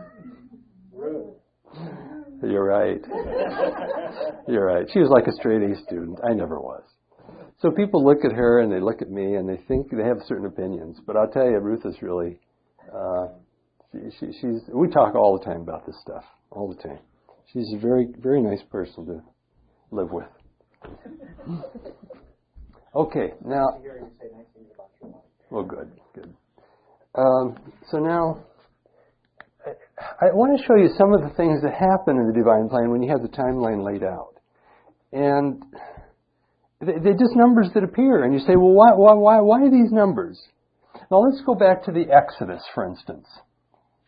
You're right. You're right. She was like a straight A student. I never was. So people look at her and they look at me and they think they have certain opinions. But I'll tell you, Ruth is really, uh, she, she, she's, we talk all the time about this stuff, all the time. She's a very, very nice person to live with. Okay, now, I hear you say nice things about your wife. well, good, good. Um, so now, I want to show you some of the things that happen in the divine plan when you have the timeline laid out. And they're just numbers that appear. And you say, well, why, why, why, why are these numbers? Now, let's go back to the Exodus, for instance.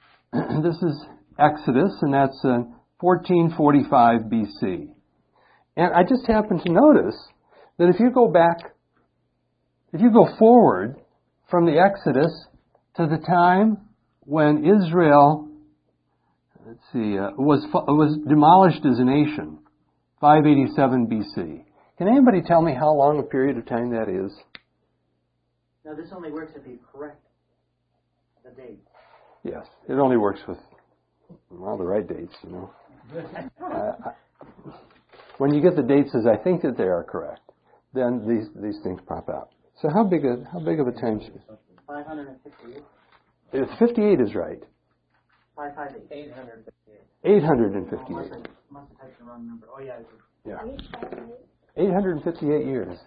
This is Exodus, and that's uh, fourteen forty-five B C. And I just happened to notice that if you go back, if you go forward from the Exodus to the time when Israel, let's see, uh, was was demolished as a nation, five eighty-seven B C. Can anybody tell me how long a period of time that is? Now, this only works if you correct the date. Yes, it only works with, well, the right dates, you know. uh, I, when you get the dates as I think that they are correct, then these these things pop out. So how big a how big of a time? five hundred fifty-eight. If fifty-eight is right. five fifty-eight. Eight hundred fifty-eight. eight hundred Oh, must fifty-eight. have, must have typed the wrong number. Oh, yeah. Yeah. Eight, five, eight. eight hundred fifty-eight years.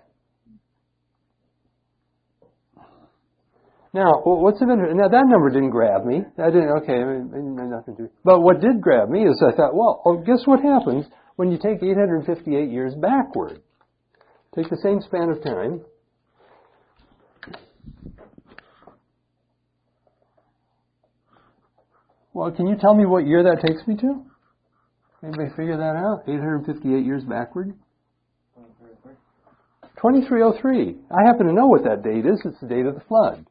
Now, what's of interest? Now, that number didn't grab me. I didn't, okay, I mean, it had nothing to do. But what did grab me is I thought, well, oh, guess what happens when you take eight hundred fifty-eight years backward? Take the same span of time. Well, can you tell me what year that takes me to? Anybody figure that out? eight hundred fifty-eight years backward? twenty-three oh three. I happen to know what that date is. It's the date of the flood.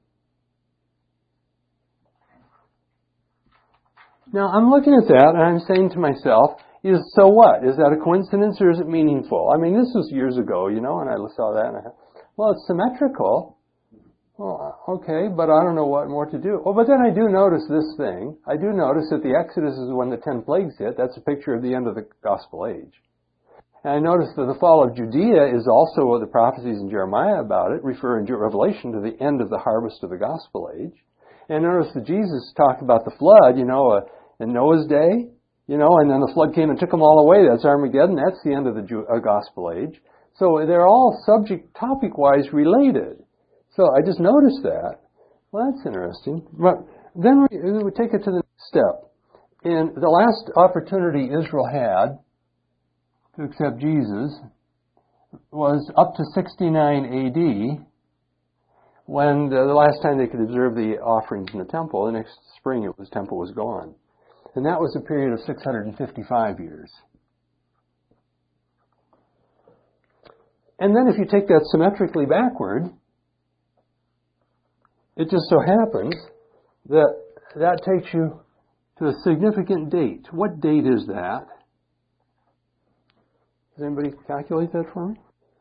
Now, I'm looking at that and I'm saying to myself, is so what? Is that a coincidence or is it meaningful? I mean, this was years ago, you know, and I saw that and I thought, well, it's symmetrical. Well, okay, but I don't know what more to do. Oh, but then I do notice this thing. I do notice that the Exodus is when the ten plagues hit. That's a picture of the end of the gospel age. And I notice that the fall of Judea is also what the prophecies in Jeremiah about it refer in Revelation to the end of the harvest of the gospel age. And notice that Jesus talked about the flood, you know, uh, in Noah's day, you know, and then the flood came and took them all away. That's Armageddon. That's the end of the Jew, uh, gospel age. So they're all subject, topic-wise related. So I just noticed that. Well, that's interesting. But then we, we take it to the next step. In the last opportunity Israel had to accept Jesus was up to sixty-nine A D, when the, the last time they could observe the offerings in the temple. The next spring, it was temple was gone. And that was a period of six hundred fifty-five years. And then if you take that symmetrically backward, it just so happens that that takes you to a significant date. What date is that? Does anybody calculate that for me?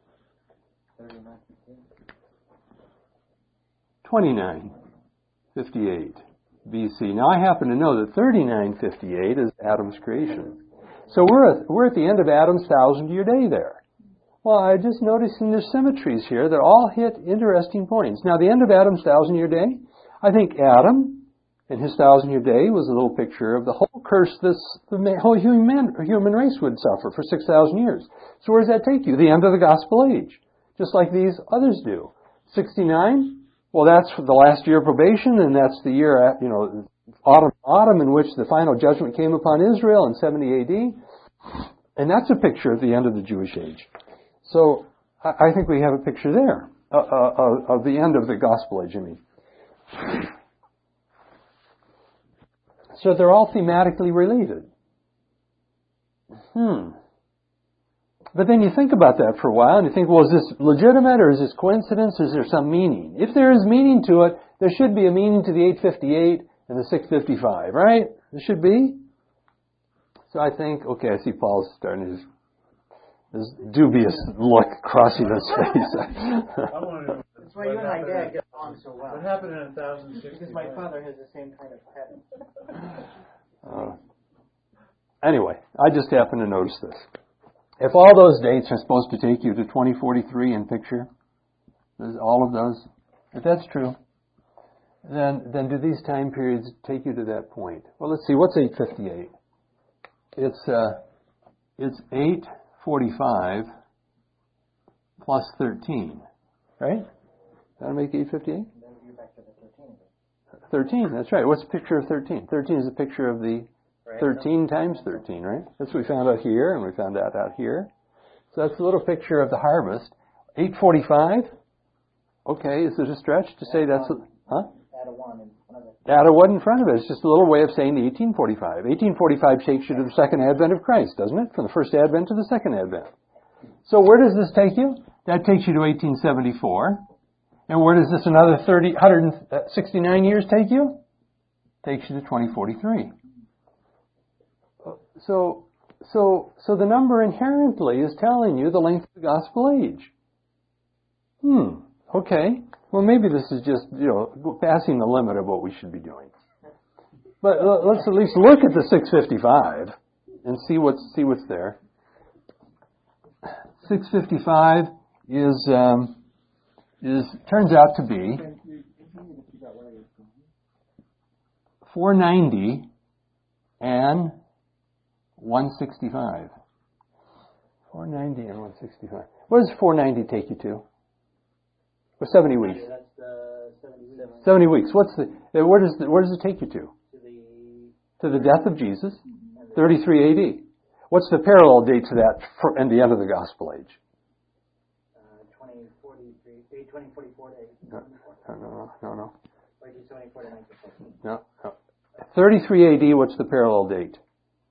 twenty-nine fifty-eight B C. Now I happen to know that thirty-nine fifty-eight is Adam's creation. So we're at, we're at the end of Adam's thousand-year day there. Well, I just noticing there's symmetries here that all hit interesting points. Now, the end of Adam's thousand-year day, I think Adam and his thousand-year day was a little picture of the whole curse this the whole human human race would suffer for six thousand years. So where does that take you? The end of the gospel age, just like these others do. sixty-nine, well, that's the last year of probation, and that's the year, you know, autumn, autumn in which the final judgment came upon Israel in seventy A D, and that's a picture of the end of the Jewish age. So I think we have a picture there uh, uh, of the end of the gospel age, I mean. So they're all thematically related. Hmm. But then you think about that for a while and you think, well, is this legitimate or is this coincidence or is there some meaning? If there is meaning to it, there should be a meaning to the eight fifty-eight and the six fifty-five, right? There should be. So I think, okay, I see Paul's starting his This dubious look crossing his face. I want to know That's why you and my dad get along so well. what happened in one thousand sixty. Because my father has the same kind of head. Uh, anyway, I just happened to notice this. If all those dates are supposed to take you to twenty forty-three in picture, all of those, if that's true, then then do these time periods take you to that point? Well, let's see. What's eight fifty-eight? It's uh, it's eight forty-five plus thirteen, right? That'll make eight fifty-eight? Then you're back to the thirteen. thirteen, that's right. What's the picture of thirteen? thirteen is a picture of the thirteen times thirteen, right? That's what we found out here, and we found out out here. So that's a little picture of the harvest. eight forty-five? Okay, is it a stretch to say that's... A, huh? Add a one in front of it. Add a one in front of it. It's just a little way of saying the eighteen forty-five. eighteen forty-five takes you to the second advent of Christ, doesn't it? From the first advent to the second advent. So where does this take you? That takes you to eighteen seventy-four. And where does this another thirty, one hundred sixty-nine years take you? Takes you to twenty forty-three. So, so, so the number inherently is telling you the length of the gospel age. Hmm. Okay. Well, maybe this is just, you know, passing the limit of what we should be doing. But let's at least look at the six fifty-five and see what's see what's there. six fifty-five is um, is turns out to be four ninety and one sixty-five. four ninety and one sixty-five. What does four ninety take you to? Or seventy weeks. That's uh, seventy-seven. seventy weeks. What's the? Where does the, where does it take you to? To the To the death of Jesus, thirty-three A D. What's the parallel date to that for, and the end of the gospel age? uh, twenty forty-three, twenty forty-four to eighteen No, seventy-four. no, no, no, eighteen seventy-four to nineteen fourteen. no. no. thirty-three A D. What's the parallel date?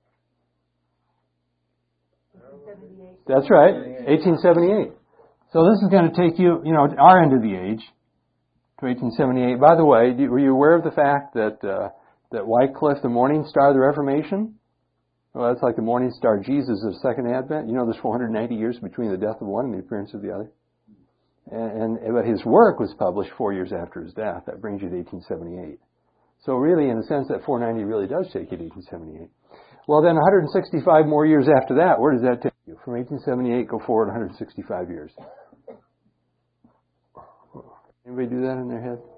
That's right, eighteen seventy-eight. So this is going to take you, you know, to our end of the age, to eighteen seventy-eight. By the way, were you aware of the fact that uh, that Wycliffe, the morning star of the Reformation, well, that's like the morning star Jesus of the Second Advent. You know, there's four hundred ninety years between the death of one and the appearance of the other. And, and but his work was published four years after his death. That brings you to eighteen seventy-eight. So really, in a sense, that four ninety really does take you to eighteen seventy-eight. Well, then one hundred sixty-five more years after that, where does that take you? From eighteen seventy-eight, go forward one hundred sixty-five years. Anybody do that in their head?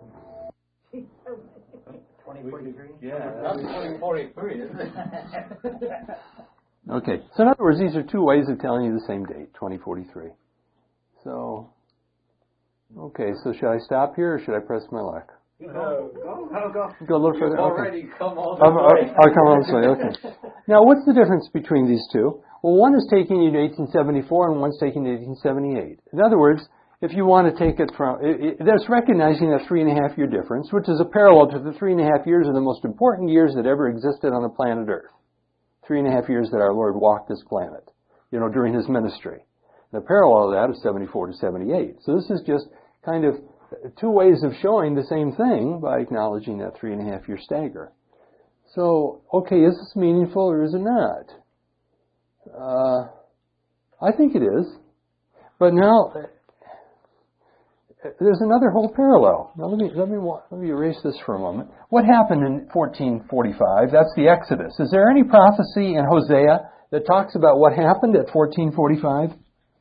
twenty forty-three? Yeah, that's twenty forty-three, isn't it? Okay. So in other words, these are two ways of telling you the same date, twenty forty-three. So, okay, so should I stop here or should I press my luck? Go, go, go, go. Go a little further? You've Okay. already come all the I'll, way. I'll, I'll come on this way, okay. Now, what's the difference between these two? Well, one is taking you to eighteen seventy-four and one's taking you to eighteen seventy-eight. In other words, if you want to take it from, it, it, that's recognizing that three and a half year difference, which is a parallel to the three and a half years of the most important years that ever existed on the planet Earth. Three and a half years that our Lord walked this planet, you know, during His ministry. The parallel of that is seventy-four to seventy-eight. So this is just kind of two ways of showing the same thing by acknowledging that three and a half year stagger. So, okay, is this meaningful or is it not? Uh, I think it is. But now, there's another whole parallel. Now let me, let me, let me erase this for a moment. What happened in fourteen forty-five? That's the Exodus. Is there any prophecy in Hosea that talks about what happened at fourteen forty-five?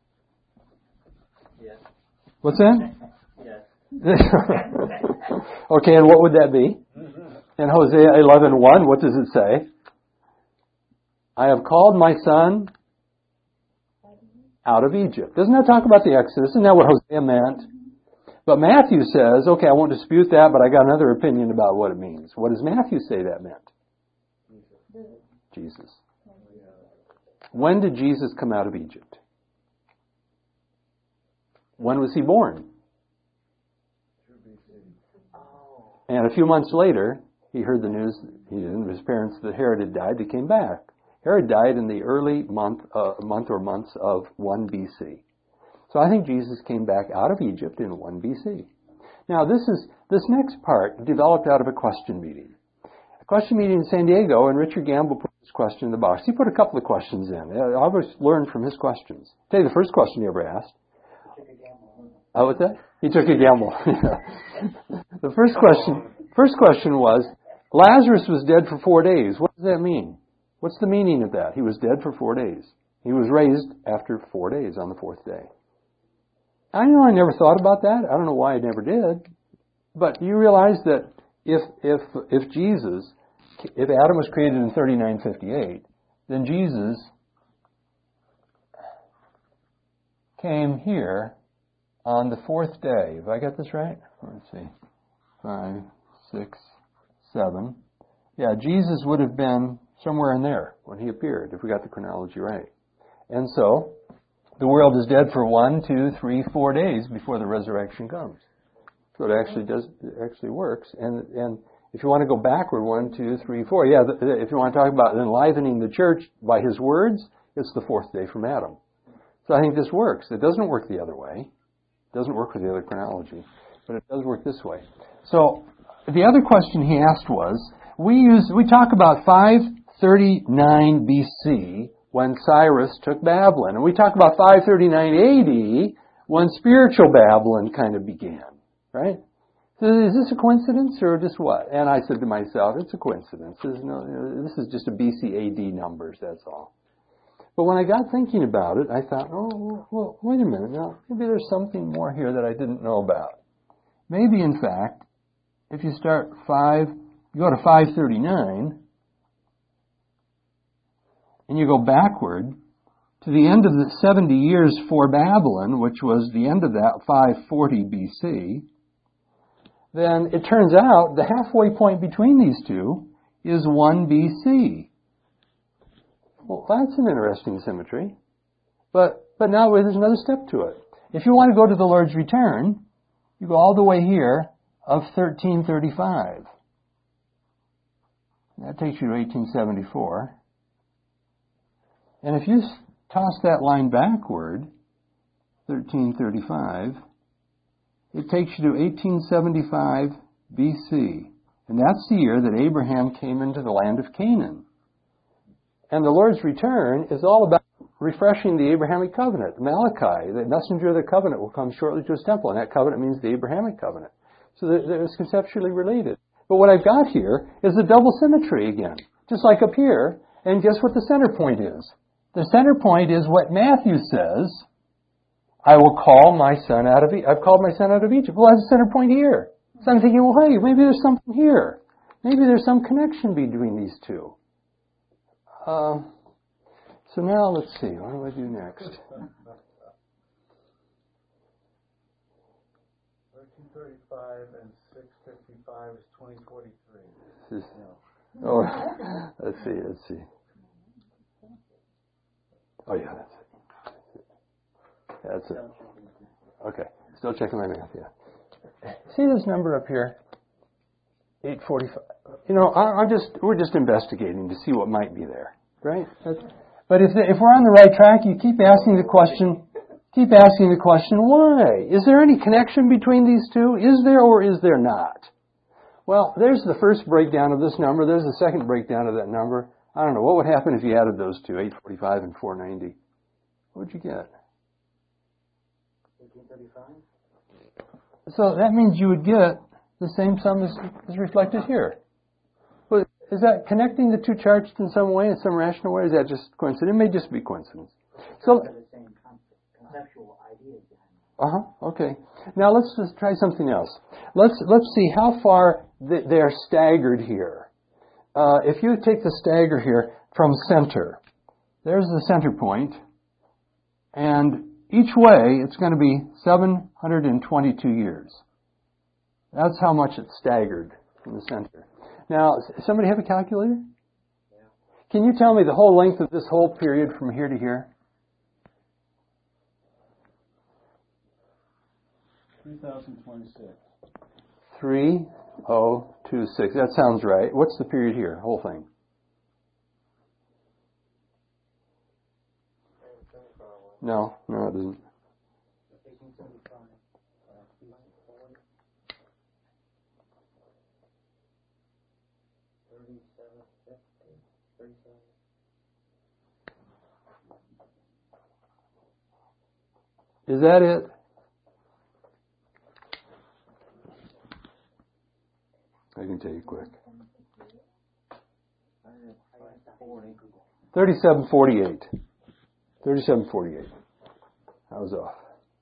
Yes. What's that? Yes. Okay, and what would that be? In Hosea eleven one, what does it say? I have called my son out of Egypt. Doesn't that talk about the Exodus? Isn't that what Hosea meant? But Matthew says, okay, I won't dispute that, but I got another opinion about what it means. What does Matthew say that meant? Jesus. When did Jesus come out of Egypt? When was he born? And a few months later, he heard the news, he didn't, his parents, that Herod had died, they came back. Herod died in the early month, uh, month or months of one B C. So I think Jesus came back out of Egypt in one B C. Now this is, this next part developed out of a question meeting. A question meeting in San Diego, and Richard Gamble put this question in the box. He put a couple of questions in. I always learned from his questions. I'll tell you the first question he ever asked. Oh, what's that? He took a gamble. The first question, first question was, Lazarus was dead for four days. What does that mean? What's the meaning of that? He was dead for four days. He was raised after four days on the fourth day. I know I never thought about that. I don't know why I never did. But you realize that if if if Jesus, if Adam was created in thirty-nine fifty-eight, then Jesus came here on the fourth day. Have I got this right? Let's see. Five, six, seven. Yeah, Jesus would have been somewhere in there when he appeared, if we got the chronology right. And so, the world is dead for one, two, three, four days before the resurrection comes. So it actually does, it actually works. And and if you want to go backward, one, two, three, four, yeah, the, the, if you want to talk about enlivening the church by his words, it's the fourth day from Adam. So I think this works. It doesn't work the other way. It doesn't work with the other chronology, but it does work this way. So the other question he asked was, we use we talk about five thirty-nine B C when Cyrus took Babylon, and we talk about five thirty-nine A D when spiritual Babylon kind of began, right? So is this a coincidence or just what? And I said to myself, it's a coincidence. There's no, this is just a B C A D numbers, that's all. But when I got thinking about it, I thought, oh, well, wait a minute. Now, maybe there's something more here that I didn't know about. Maybe, in fact, if you start five, you go to five thirty-nine, and you go backward to the end of the seventy years for Babylon, which was the end of that five forty B C, then it turns out the halfway point between these two is one B C. Well, that's an interesting symmetry. But but now there's another step to it. If you want to go to the Lord's return, you go all the way here of thirteen thirty-five. That takes you to eighteen seventy-four. And if you toss that line backward, thirteen thirty-five, it takes you to eighteen seventy-five B C. And that's the year that Abraham came into the land of Canaan. And the Lord's return is all about refreshing the Abrahamic covenant. Malachi, the messenger of the covenant, will come shortly to his temple. And that covenant means the Abrahamic covenant. So it's conceptually related. But what I've got here is a double symmetry again. Just like up here. And guess what the center point is? The center point is what Matthew says, I will call my son out of Egypt. I've called my son out of Egypt. Well, that's the center point here. So I'm thinking, well, hey, maybe there's something here. Maybe there's some connection between these two. Uh, so now let's see. What do I do next? thirteen thirty-five and six fifty-five is twenty forty-three. This is, oh, let's see. Let's see. Oh yeah, that's it. That's it. Okay, still checking my math. Yeah. See this number up here? eight forty-five. You know, I, I'm just we're just investigating to see what might be there, right? That's, but if the, if we're on the right track, you keep asking the question. Keep asking the question, why? Is there any connection between these two? Is there or is there not? Well, there's the first breakdown of this number. There's the second breakdown of that number. I don't know. What would happen if you added those two, eight forty-five and four ninety? What would you get? eighteen thirty-five? So that means you would get the same sum as is reflected here. Well, is that connecting the two charts in some way, in some rational way? Or is that just coincidence? It may just be coincidence. So, the same conceptual ideas behind it. uh-huh, okay. Now let's just try something else. Let's let's see how far th- they're staggered here. Uh, if you take the stagger here from center, there's the center point, and each way it's going to be seven hundred twenty-two years. That's how much it's staggered from the center. Now, somebody have a calculator? Yeah. Can you tell me the whole length of this whole period from here to here? three thousand twenty-six. three thousand twenty-six. That sounds right. What's the period here? Whole thing. No, no, it doesn't. Is that it? I can tell you quick. thirty-seven forty-eight. thirty-seven forty-eight. I was off.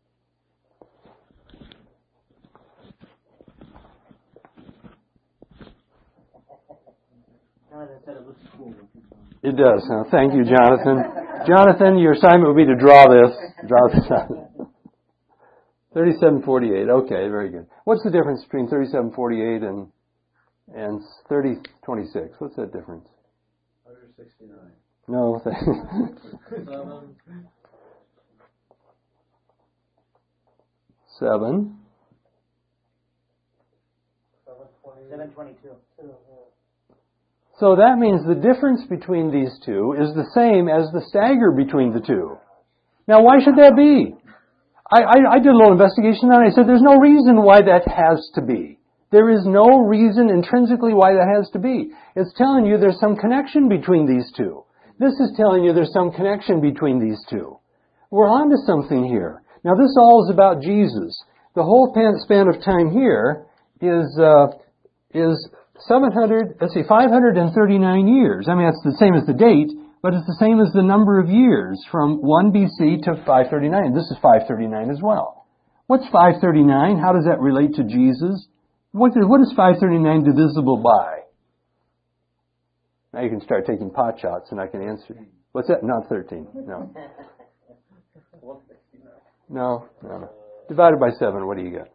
It does. Huh? Thank you, Jonathan. Jonathan, your assignment would be to draw this. Draw this out. thirty-seven forty-eight. Okay, very good. What's the difference between thirty-seven forty-eight and and thirty twenty-six? What's that difference? one sixty-nine. No. Seven. seven twenty-two. So that means the difference between these two is the same as the stagger between the two. Now, why should that be? I, I, I did a little investigation and I said there's no reason why that has to be. There is no reason intrinsically why that has to be. It's telling you there's some connection between these two. This is telling you there's some connection between these two. We're on to something here. Now, this all is about Jesus. The whole span of time here is uh, is seven hundred. Let's see, five hundred thirty-nine years. I mean, it's the same as the date, but it's the same as the number of years from one B C to five thirty-nine. This is five thirty-nine as well. What's five thirty-nine? How does that relate to Jesus? What is, what is five thirty-nine divisible by? Now you can start taking pot shots, and I can answer. What's that? Not thirteen. No. No, no, no. Divided by seven, what do you get?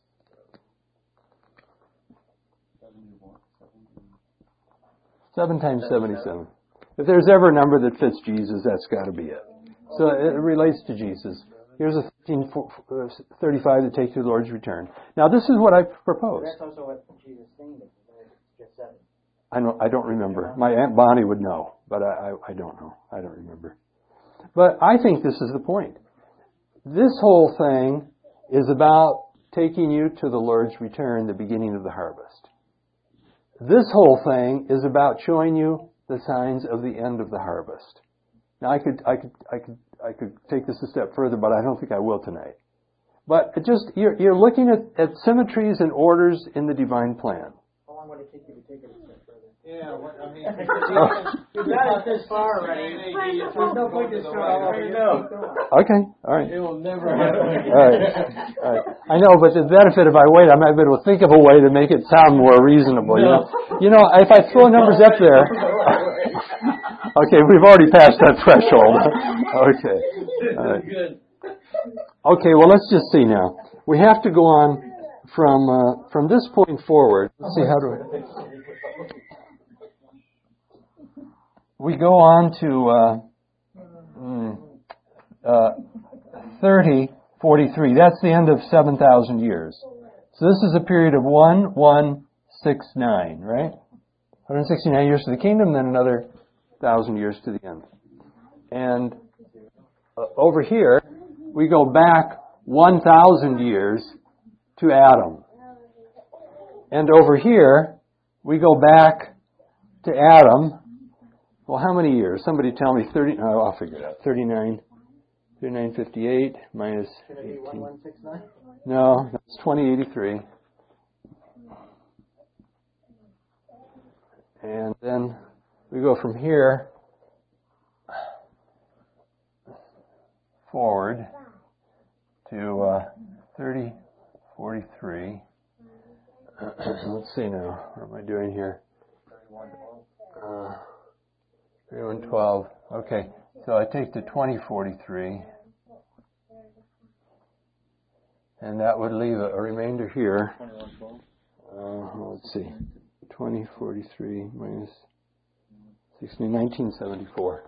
Seven times seventy-seven. If there's ever a number that fits Jesus, that's got to be it. So it relates to Jesus. Here's a thirteen thirty-five that takes you to the Lord's return. Now this is what I propose. That's also what Jesus named it. Just seven. I don't, I don't remember. My Aunt Bonnie would know, but I, I, I don't know. I don't remember. But I think this is the point. This whole thing is about taking you to the Lord's return, the beginning of the harvest. This whole thing is about showing you the signs of the end of the harvest. Now, I could, I could, I could, I could take this a step further, but I don't think I will tonight. But it just you're, you're looking at, at symmetries and orders in the divine plan. How long would it take you to take it a step further? Yeah, what, I mean, You've got it this far already. There's no point to start all over. No. Okay, all right. It will never happen All again. right. All right. I know, but the benefit if I wait, I might be able to think of a way to make it sound more reasonable. You know, you know, if I throw numbers up there. Okay, we've already passed that threshold. Okay. All right. Okay, well, let's just see now. We have to go on from uh, from this point forward. Let's see how do we. We go on to uh, mm, uh, thirty forty-three. That's the end of seven thousand years. So this is a period of one one six nine, right? one hundred sixty-nine years to the kingdom, then another thousand years to the end. And uh, over here, we go back one thousand years to Adam. And over here, we go back to Adam. Well, how many years? Somebody tell me thirty. Oh, I'll figure it out. thirty-nine, thirty-nine fifty-eight minus eighteen. No, that's twenty eighty-three. And then we go from here forward to uh, thirty forty-three. Let's see now. What am I doing here? Uh, thirty-one twelve. Okay, so I take the twenty forty-three, and that would leave a, a remainder here. Uh, let's see, twenty forty-three minus sixteen, nineteen seventy-four.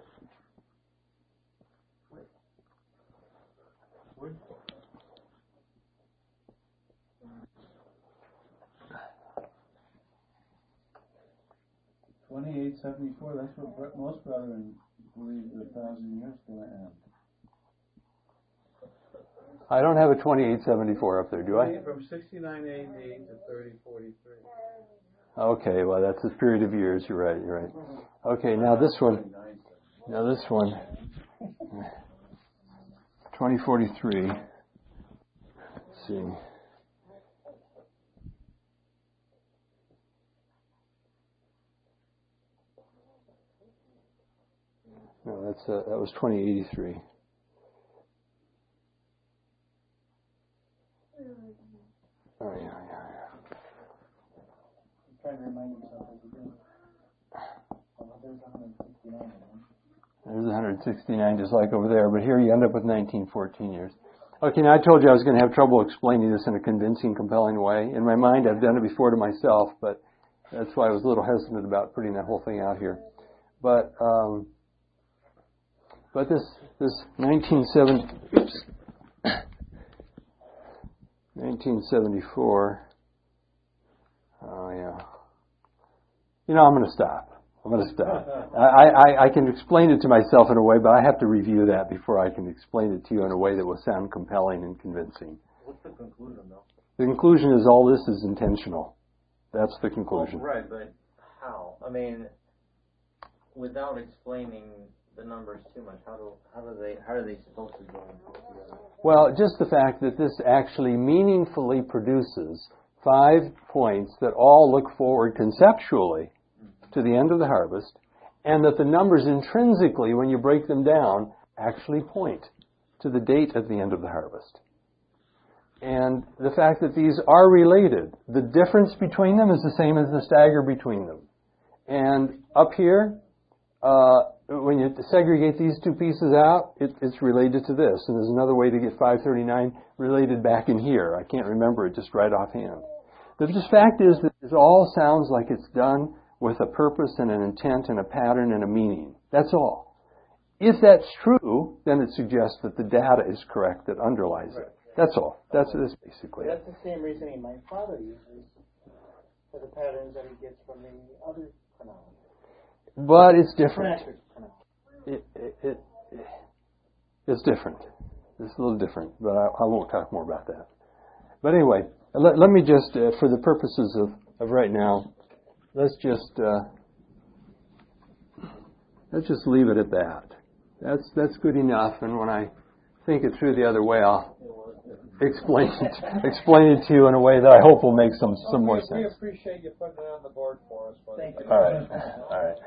Twenty-eight seventy-four. That's what most brethren believe the thousand years going to end. I don't have a twenty-eight seventy-four up there, do I? From sixty-nine A D to thirty forty-three. Okay, well that's a period of years. You're right. You're right. Okay, now this one. Now this one. twenty forty-three. Let's see. No, that's uh, that was twenty eighty-three. Oh yeah, yeah, yeah. I'm trying to remind myself as you do. There's one hundred sixty-nine. There's one hundred sixty-nine, just like over there, but here you end up with nineteen fourteen years. Okay, now I told you I was going to have trouble explaining this in a convincing, compelling way. In my mind, I've done it before to myself, but that's why I was a little hesitant about putting that whole thing out here. But um, but this this nineteen seventy, oops, nineteen seventy-four. Oh yeah. You know, I'm going to stop. I'm going to stop. I, I, I can explain it to myself in a way, but I have to review that before I can explain it to you in a way that will sound compelling and convincing. What's the conclusion, though? The conclusion is all this is intentional. That's the conclusion. Well, right, but how? I mean, without explaining the numbers too much, how do how do they how are they supposed to go together? Well, just the fact that this actually meaningfully produces five points that all look forward conceptually to the end of the harvest, and that the numbers intrinsically, when you break them down, actually point to the date of the end of the harvest. And the fact that these are related, the difference between them is the same as the stagger between them. And up here, uh, when you segregate these two pieces out, it, it's related to this. And there's another way to get five thirty-nine related back in here. I can't remember it just right offhand. The just fact is that it all sounds like it's done with a purpose and an intent and a pattern and a meaning. That's all. If that's true, then it suggests that the data is correct that underlies it. That's all. That's, that's basically it. That's the same reasoning my father uses for the patterns that he gets from the other chronology. But it's different. Chronology. It, it, it, it's different. It's a little different, but I, I won't talk more about that. But anyway, let, let me just, uh, for the purposes of, of right now, let's just uh, let's just leave it at that. That's that's good enough. And when I think it through the other way, I'll explain it explain it to you in a way that I hope will make some some more sense. We appreciate you putting it on the board for us. Thank you. All right. All right.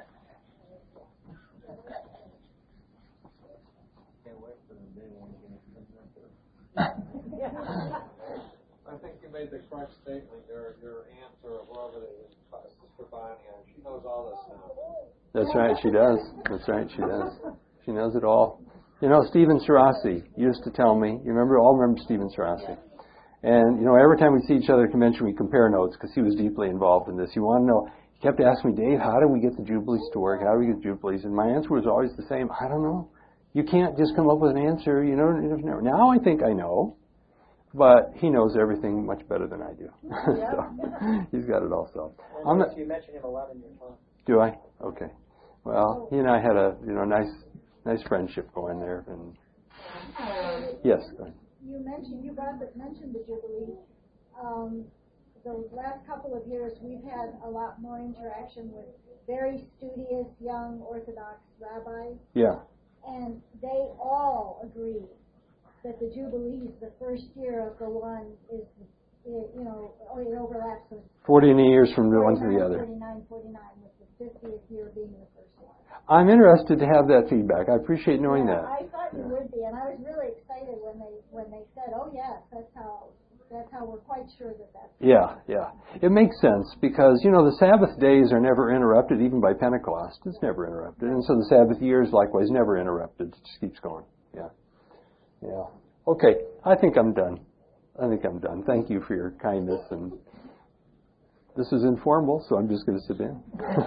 I think you made the correct statement. Your your aunt or whoever it is, Sister Bonnie, she knows all this now. That's right. She does. That's right. She does. She knows it all. You know, Stephen Sarasi used to tell me. You remember? All remember Stephen Sarasi. And you know, every time we see each other at convention, we compare notes because he was deeply involved in this. You want to know? He kept asking me, Dave, how do we get the Jubilees to work? How do we get Jubilees? And my answer was always the same. I don't know. You can't just come up with an answer. You know. Now I think I know. But he knows everything much better than I do. So he's got it all solved. I'm not, you mentioned him a lot in your talk. Do I? Okay. Well, he and I had a you know nice nice friendship going there. And yes, go ahead. You mentioned you brought the, mentioned the Jubilee. Um, the last couple of years, we've had a lot more interaction with very studious young Orthodox rabbis, Yeah. and they all agree that the Jubilees, the first year of the one, is, you know, it overlaps with Forty years from the one to the other. forty-nine, forty-nine, with the fiftieth year being the first one. I'm interested to have that feedback. I appreciate knowing Yeah, that. I thought you would be, and I was really excited when they when they said, "Oh yes, that's how that's how we're quite sure that that's." Yeah, yeah. It makes sense because, you know, the Sabbath days are never interrupted, even by Pentecost. It's never interrupted. And so the Sabbath year is likewise never interrupted. It just keeps going. Yeah. Yeah. Okay. I think I'm done. I think I'm done. Thank you for your kindness. And this is informal, so I'm just going to sit in.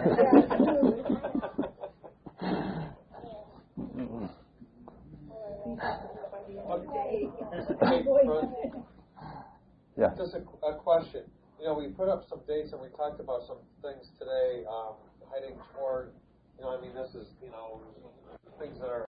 Yeah. Just a, a question. You know, we put up some dates and we talked about some things today, um, heading toward, you know, I mean, this is, you know, things that are